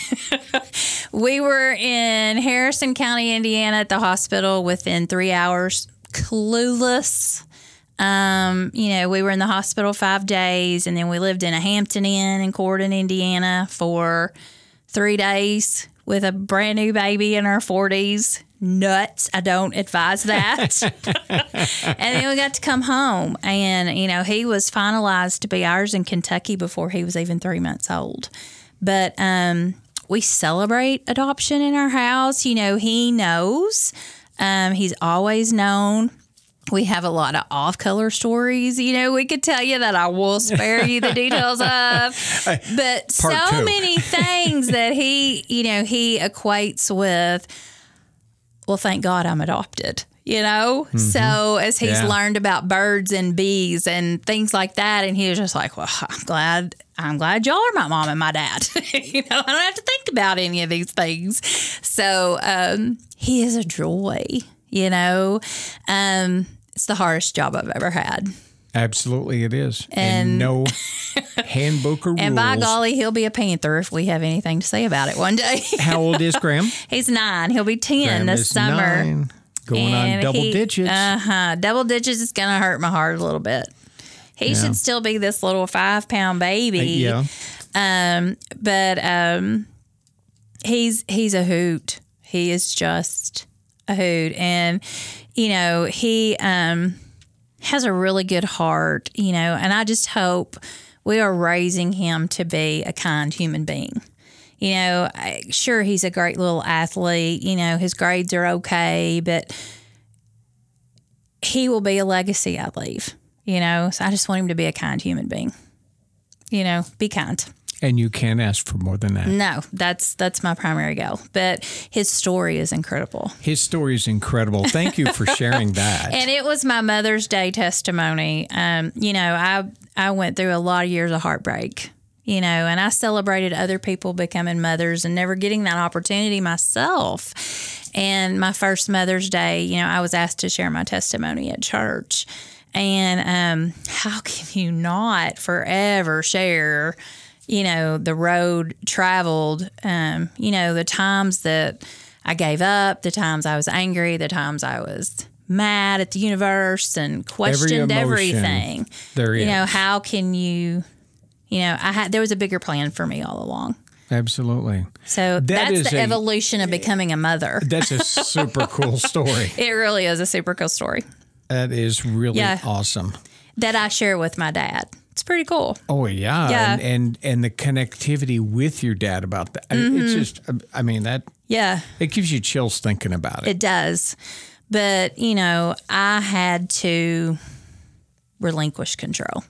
We were in Harrison County, Indiana at the hospital within three hours. Clueless. Um, you know, we were in the hospital five days, and then we lived in a Hampton Inn in Corydon, Indiana for three days with a brand new baby in our forties. Nuts. I don't advise that. And then we got to come home, and, you know, he was finalized to be ours in Kentucky before he was even three months old. But um, we celebrate adoption in our house. You know, he knows. Um, he's always known. We have a lot of off-color stories, you know, we could tell you that I will spare you the details of. But so two. many things that he, you know, he equates with, well, thank God I'm adopted, you know? Mm-hmm. So as he's yeah. learned about birds and bees and things like that, and he was just like, well, I'm glad, I'm glad y'all are my mom and my dad. You know, I don't have to think about any of these things. So um, he is a joy, you know? Um, it's the hardest job I've ever had.
Absolutely it is. And, and no handbook or rules.
And by golly, he'll be a Panther if we have anything to say about it one day.
How old is Graham?
He's nine. He'll be ten Graham this summer.
Nine, going and on double
he,
digits.
Uh-huh. Double digits is going to hurt my heart a little bit. He yeah. should still be this little five-pound baby.
Uh, yeah.
Um, but um, he's he's a hoot. He is just a hoot. And, you know, he... Um, has a really good heart, you know, and I just hope we are raising him to be a kind human being. You know, I, sure, he's a great little athlete, you know, his grades are okay, but he will be a legacy I leave, you know, so I just want him to be a kind human being, you know, be kind.
And you can't ask for more than that.
No, that's that's my primary goal. But his story is incredible.
His story is incredible. Thank you for sharing that.
And it was my Mother's Day testimony. Um, you know, I I went through a lot of years of heartbreak, you know, and I celebrated other people becoming mothers and never getting that opportunity myself. And my first Mother's Day, you know, I was asked to share my testimony at church. And um, how can you not forever share, you know, the road traveled, um, you know, the times that I gave up, the times I was angry, the times I was mad at the universe and questioned Every everything.
There
you
is.
know, how can you, you know, I had, there was a bigger plan for me all along.
Absolutely.
So
that
that's the
a,
evolution of becoming a mother.
That's a super cool story.
It really is a super cool story.
That is really yeah. awesome.
That I share with my dad. It's pretty cool.
Oh, yeah.
Yeah.
And, and, and the connectivity with your dad about that. Mm-hmm. It's just, I mean, that.
Yeah.
It gives you chills thinking about it.
It does. But, you know, I had to relinquish control.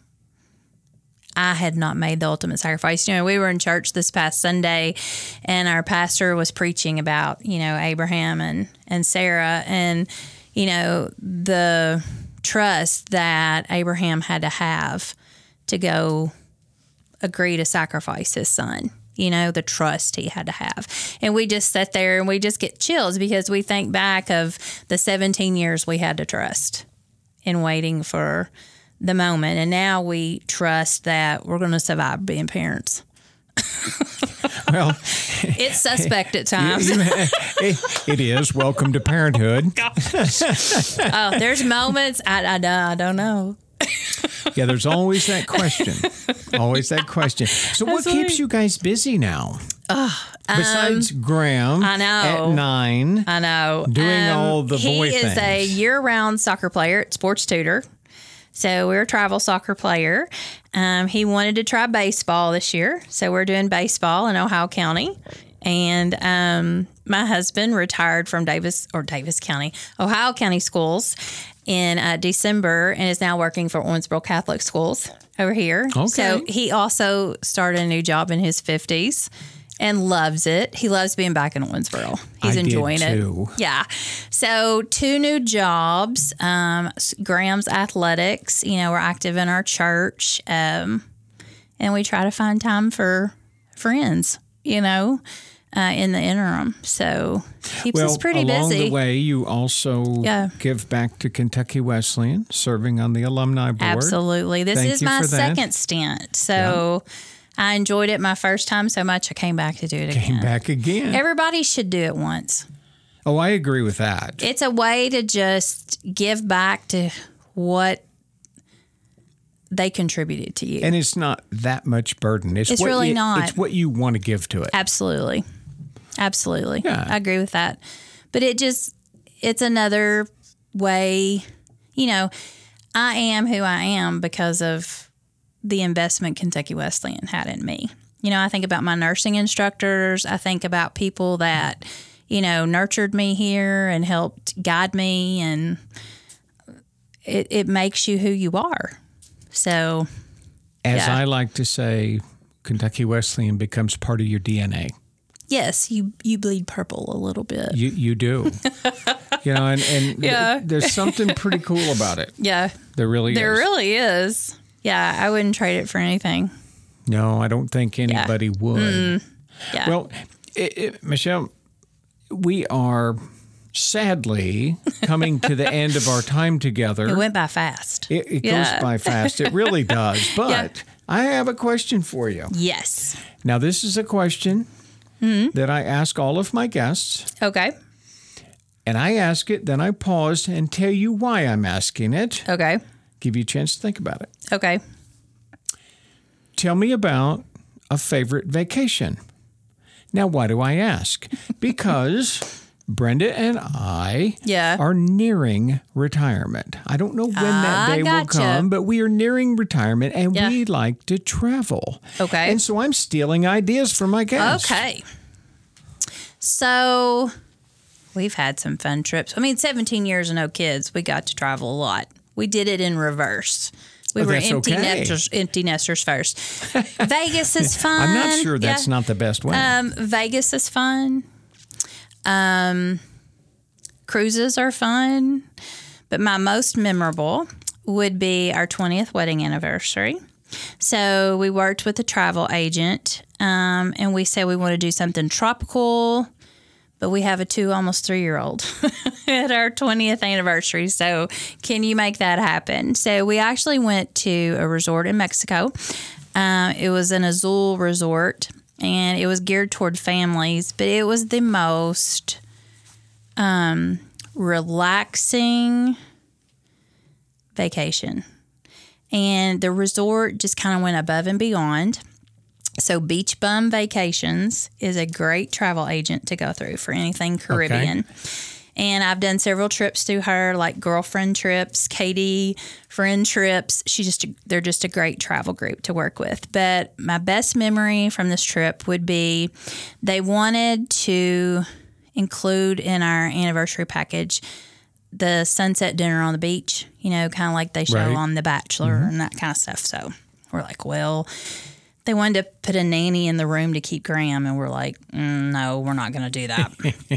I had not made the ultimate sacrifice. You know, we were in church this past Sunday and our pastor was preaching about, you know, Abraham and, and Sarah and, you know, the trust that Abraham had to have to go agree to sacrifice his son. You know, the trust he had to have. And we just sat there and we just get chills because we think back of the seventeen years we had to trust in waiting for the moment. And now we trust that we're going to survive being parents.
Well,
it's suspect at times.
It is. Welcome to parenthood.
Oh, there's moments I, I, I don't know.
Yeah, there's always that question. Always that question. So what
Absolutely.
keeps you guys busy now?
Oh,
Besides
um,
Graham
I know.
at nine.
I know.
Doing
Um,
all the
he
boy
is
things.
a year-round soccer player at Sports Tutor. So we're a travel soccer player. Um, he wanted to try baseball this year. So we're doing baseball in Ohio County. And um, my husband retired from Davis or Davis County, Ohio County Schools in uh, December and is now working for Owensboro Catholic Schools over here.
Okay.
So he also started a new job in his fifties and loves it. He loves being back in Owensboro. He's
I did
enjoying
too.
it. Yeah. So two new jobs. Um, Graham's athletics. You know, we're active in our church, um, and we try to find time for friends. You know, uh, in the interim, so keeps
well,
us pretty
along
busy.
the way, you also
Yeah.
give back to Kentucky Wesleyan, serving on the alumni board.
Absolutely. This
Thank
is
you
my
for that.
second stint. So I enjoyed it my first time so much I came back to do it again.
Came back again.
Everybody should do it once.
Oh, I agree with that.
It's a way to just give back to what they contributed to you.
And it's not that much burden. It's,
It's
what
really
you,
not.
It's what you want to give to it.
Absolutely. Absolutely.
Yeah.
I agree with that. But it just, it's another way, you know, I am who I am because of the investment Kentucky Wesleyan had in me. You know, I think about my nursing instructors. I think about people that, you know, nurtured me here and helped guide me. And it, it makes you who you are. So,
As
yeah.
I like to say, Kentucky Wesleyan becomes part of your D N A.
yes, you, you bleed purple a little bit.
You you do. You know, and, and
Yeah.
th- there's something pretty cool about it.
Yeah.
There really
There
is.
really is. Yeah, I wouldn't trade it for anything.
No, I don't think anybody would.
Yeah.
Well, it, it, Michelle, we are sadly coming to the end of our time together.
It went by fast.
It, it
Yeah.
goes by fast. It really does. But
Yeah.
I have a question for you.
Yes.
Now, this is a question
Mm-hmm.
that I ask all of my guests.
Okay.
And I ask it, then I pause and tell you why I'm asking it.
Okay.
Give you a chance to think about it.
Okay.
Tell me about a favorite vacation. Now, why do I ask? Because Brenda and I
Yeah.
are nearing retirement. I don't know when that
I
day will
gotcha.
come, but we are nearing retirement and
Yeah.
we like to travel.
Okay.
And so I'm stealing ideas from my guests.
Okay. So we've had some fun trips. I mean, seventeen years and no kids, we got to travel a lot. We did it in reverse. We
Oh,
were
that's
empty
okay.
nesters, empty nesters first. Vegas is fun.
I'm not sure that's
Yeah.
not the best way.
Um, Vegas is fun. Um, cruises are fun, but my most memorable would be our twentieth wedding anniversary. So we worked with a travel agent, um, and we said we want to do something tropical, but we have a two, almost three-year-old at our twentieth anniversary. So can you make that happen? So we actually went to a resort in Mexico. Uh, it was an Azul resort, and it was geared toward families, but it was the most um, relaxing vacation. And the resort just kind of went above and beyond. So Beach Bum Vacations is a great travel agent to go through for anything Caribbean. And I've done several trips through her, like girlfriend trips, Katie, friend trips. She just they're just a great travel group to work with. But my best memory from this trip would be they wanted to include in our anniversary package the sunset dinner on the beach, you know, kind of like they show right. on The Bachelor mm-hmm. and that kind of stuff. So we're like, well, they wanted to put a nanny in the room to keep Graham, and we're like, mm, no, we're not going to do that.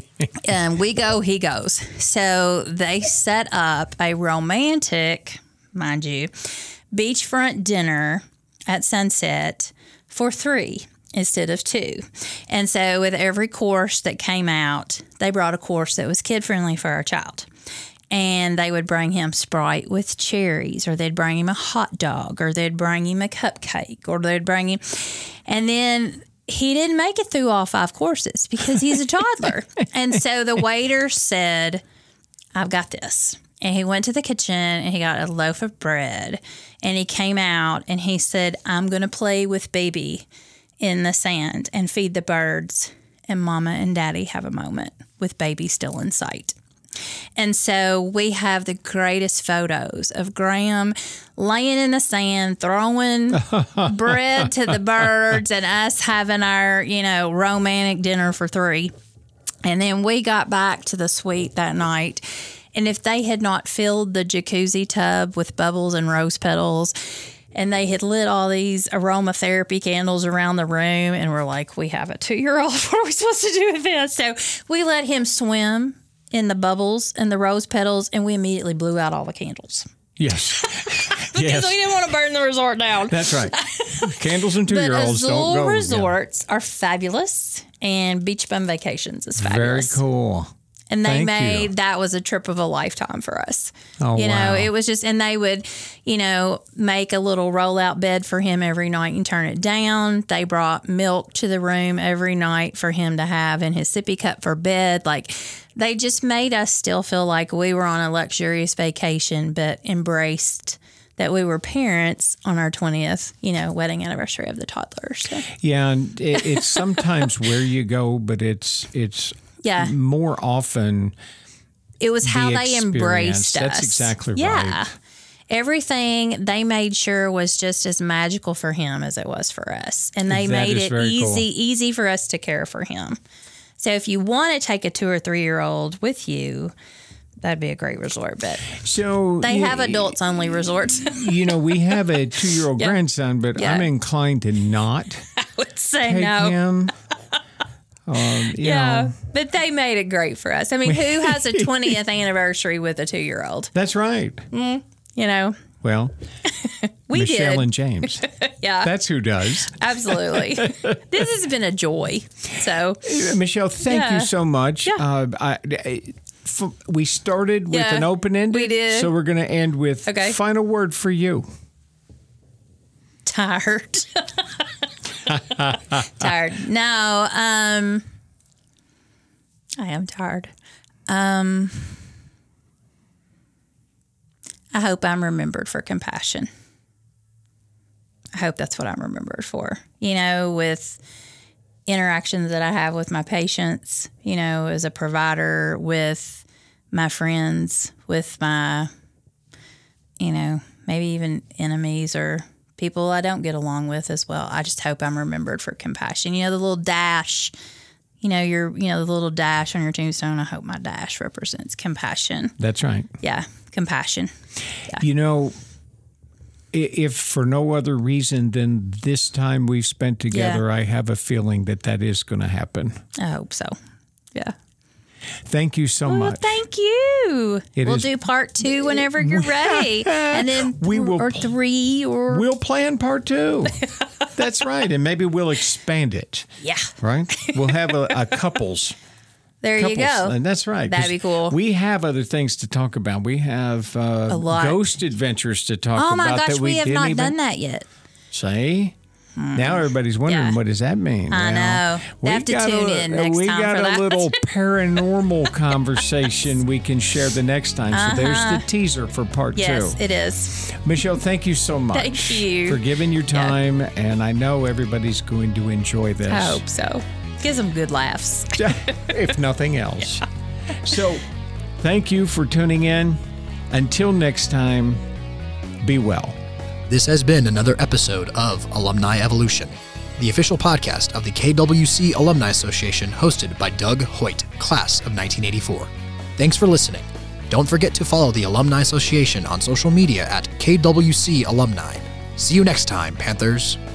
And we go, he goes. So they set up a romantic, mind you, beachfront dinner at sunset for three instead of two. And so with every course that came out, they brought a course that was kid-friendly for our child. And they would bring him Sprite with cherries, or they'd bring him a hot dog, or they'd bring him a cupcake, or they'd bring him. And then he didn't make it through all five courses because he's a toddler. And so the waiter said, I've got this. And he went to the kitchen and he got a loaf of bread. And he came out and he said, I'm going to play with baby in the sand and feed the birds. And Mama and Daddy have a moment with baby still in sight. And so we have the greatest photos of Graham laying in the sand, throwing bread to the birds, and us having our, you know, romantic dinner for three. And then we got back to the suite that night. And if they had not filled the jacuzzi tub with bubbles and rose petals, and they had lit all these aromatherapy candles around the room, and we're like, we have a two-year-old. What are we supposed to do with this? So we let him swim in the bubbles and the rose petals, and we immediately blew out all the candles.
Yes.
Because yes. we didn't want to burn the resort down.
That's right. Candles and two-year-olds
but
don't go.
Resorts yeah. are fabulous, and Beach Bum Vacations is fabulous.
Very cool.
And they
Thank
made,
you.
that was a trip of a lifetime for us.
Oh,
you
wow.
know, it was just, and they would, you know, make a little roll-out bed for him every night and turn it down. They brought milk to the room every night for him to have in his sippy cup for bed. Like, they just made us still feel like we were on a luxurious vacation, but embraced that we were parents on our twentieth, you know, wedding anniversary of the toddlers. So.
Yeah, and it, it's sometimes where you go, but it's it's
yeah.
more often
it was how
the
they
experience.
embraced us.
That's exactly
yeah.
right.
Everything they made sure was just as magical for him as it was for us. And they
That
made
is
it
very
easy,
cool.
easy for us to care for him. So if you want to take a two or three year old with you, that'd be a great resort. But
so
they
you,
have adults only resorts.
You know, we have a two year old
yeah.
grandson, but
yeah.
I'm inclined to not
I would say
take
no.
him. Um,
yeah,
know.
But they made it great for us. I mean, who has a twentieth anniversary with a two year old?
That's right.
Mm, you know.
Well,
we
Michelle
did.
and James.
Yeah.
That's who does.
Absolutely. This has been a joy. So,
Michelle, thank
yeah.
you so much.
Yeah.
Uh, I, I, f- we started with
yeah,
an open-ended.
we did.
So we're going to end with
okay.
final word for you.
Tired. Tired. No, um, I am tired. Um, I hope I'm remembered for compassion. I hope that's what I'm remembered for. You know, with interactions that I have with my patients, you know, as a provider, with my friends, with my, you know, maybe even enemies or people I don't get along with as well. I just hope I'm remembered for compassion. You know, the little dash, you know, your, you know, the little dash on your tombstone. I hope my dash represents compassion.
That's right.
Yeah, compassion. Yeah.
You know, if for no other reason than this time we've spent together, yeah. I have a feeling that that is going to happen.
I hope so. Yeah.
Thank you so
well,
much.
Thank you.
It
we'll
is,
do part two whenever you're ready. And then
we will,
or three or
we'll plan part two. That's right. And maybe we'll expand it.
Yeah.
Right? We'll have a, a couples.
There
couples.
you go.
And that's right.
That'd be cool.
We have other things to talk about. We have uh,
a lot.
ghost adventures to talk
oh
about.
my gosh,
that we,
we have
didn't
not
even
done that yet.
Say? Hmm. Now everybody's wondering,
yeah.
what does that mean?
I
well,
know. They have to tune
a,
in next
we
time
got
for
a
that.
little paranormal conversation we can share the next time.
Uh-huh.
So there's the teaser for part
yes,
two.
Yes, it is.
Michelle, thank you so much.
Thank you.
For giving your time.
Yeah.
And I know everybody's going to enjoy this.
I hope so. Give some good laughs.
If nothing else. Yeah. So Thank you for tuning in. Until next time, be well.
This has been another episode of Alumni Evolution, the official podcast of the K W C Alumni Association, hosted by Doug Hoyt, class of nineteen eighty-four. Thanks for listening. Don't forget to follow the Alumni Association on social media at K W C Alumni. See you next time, Panthers.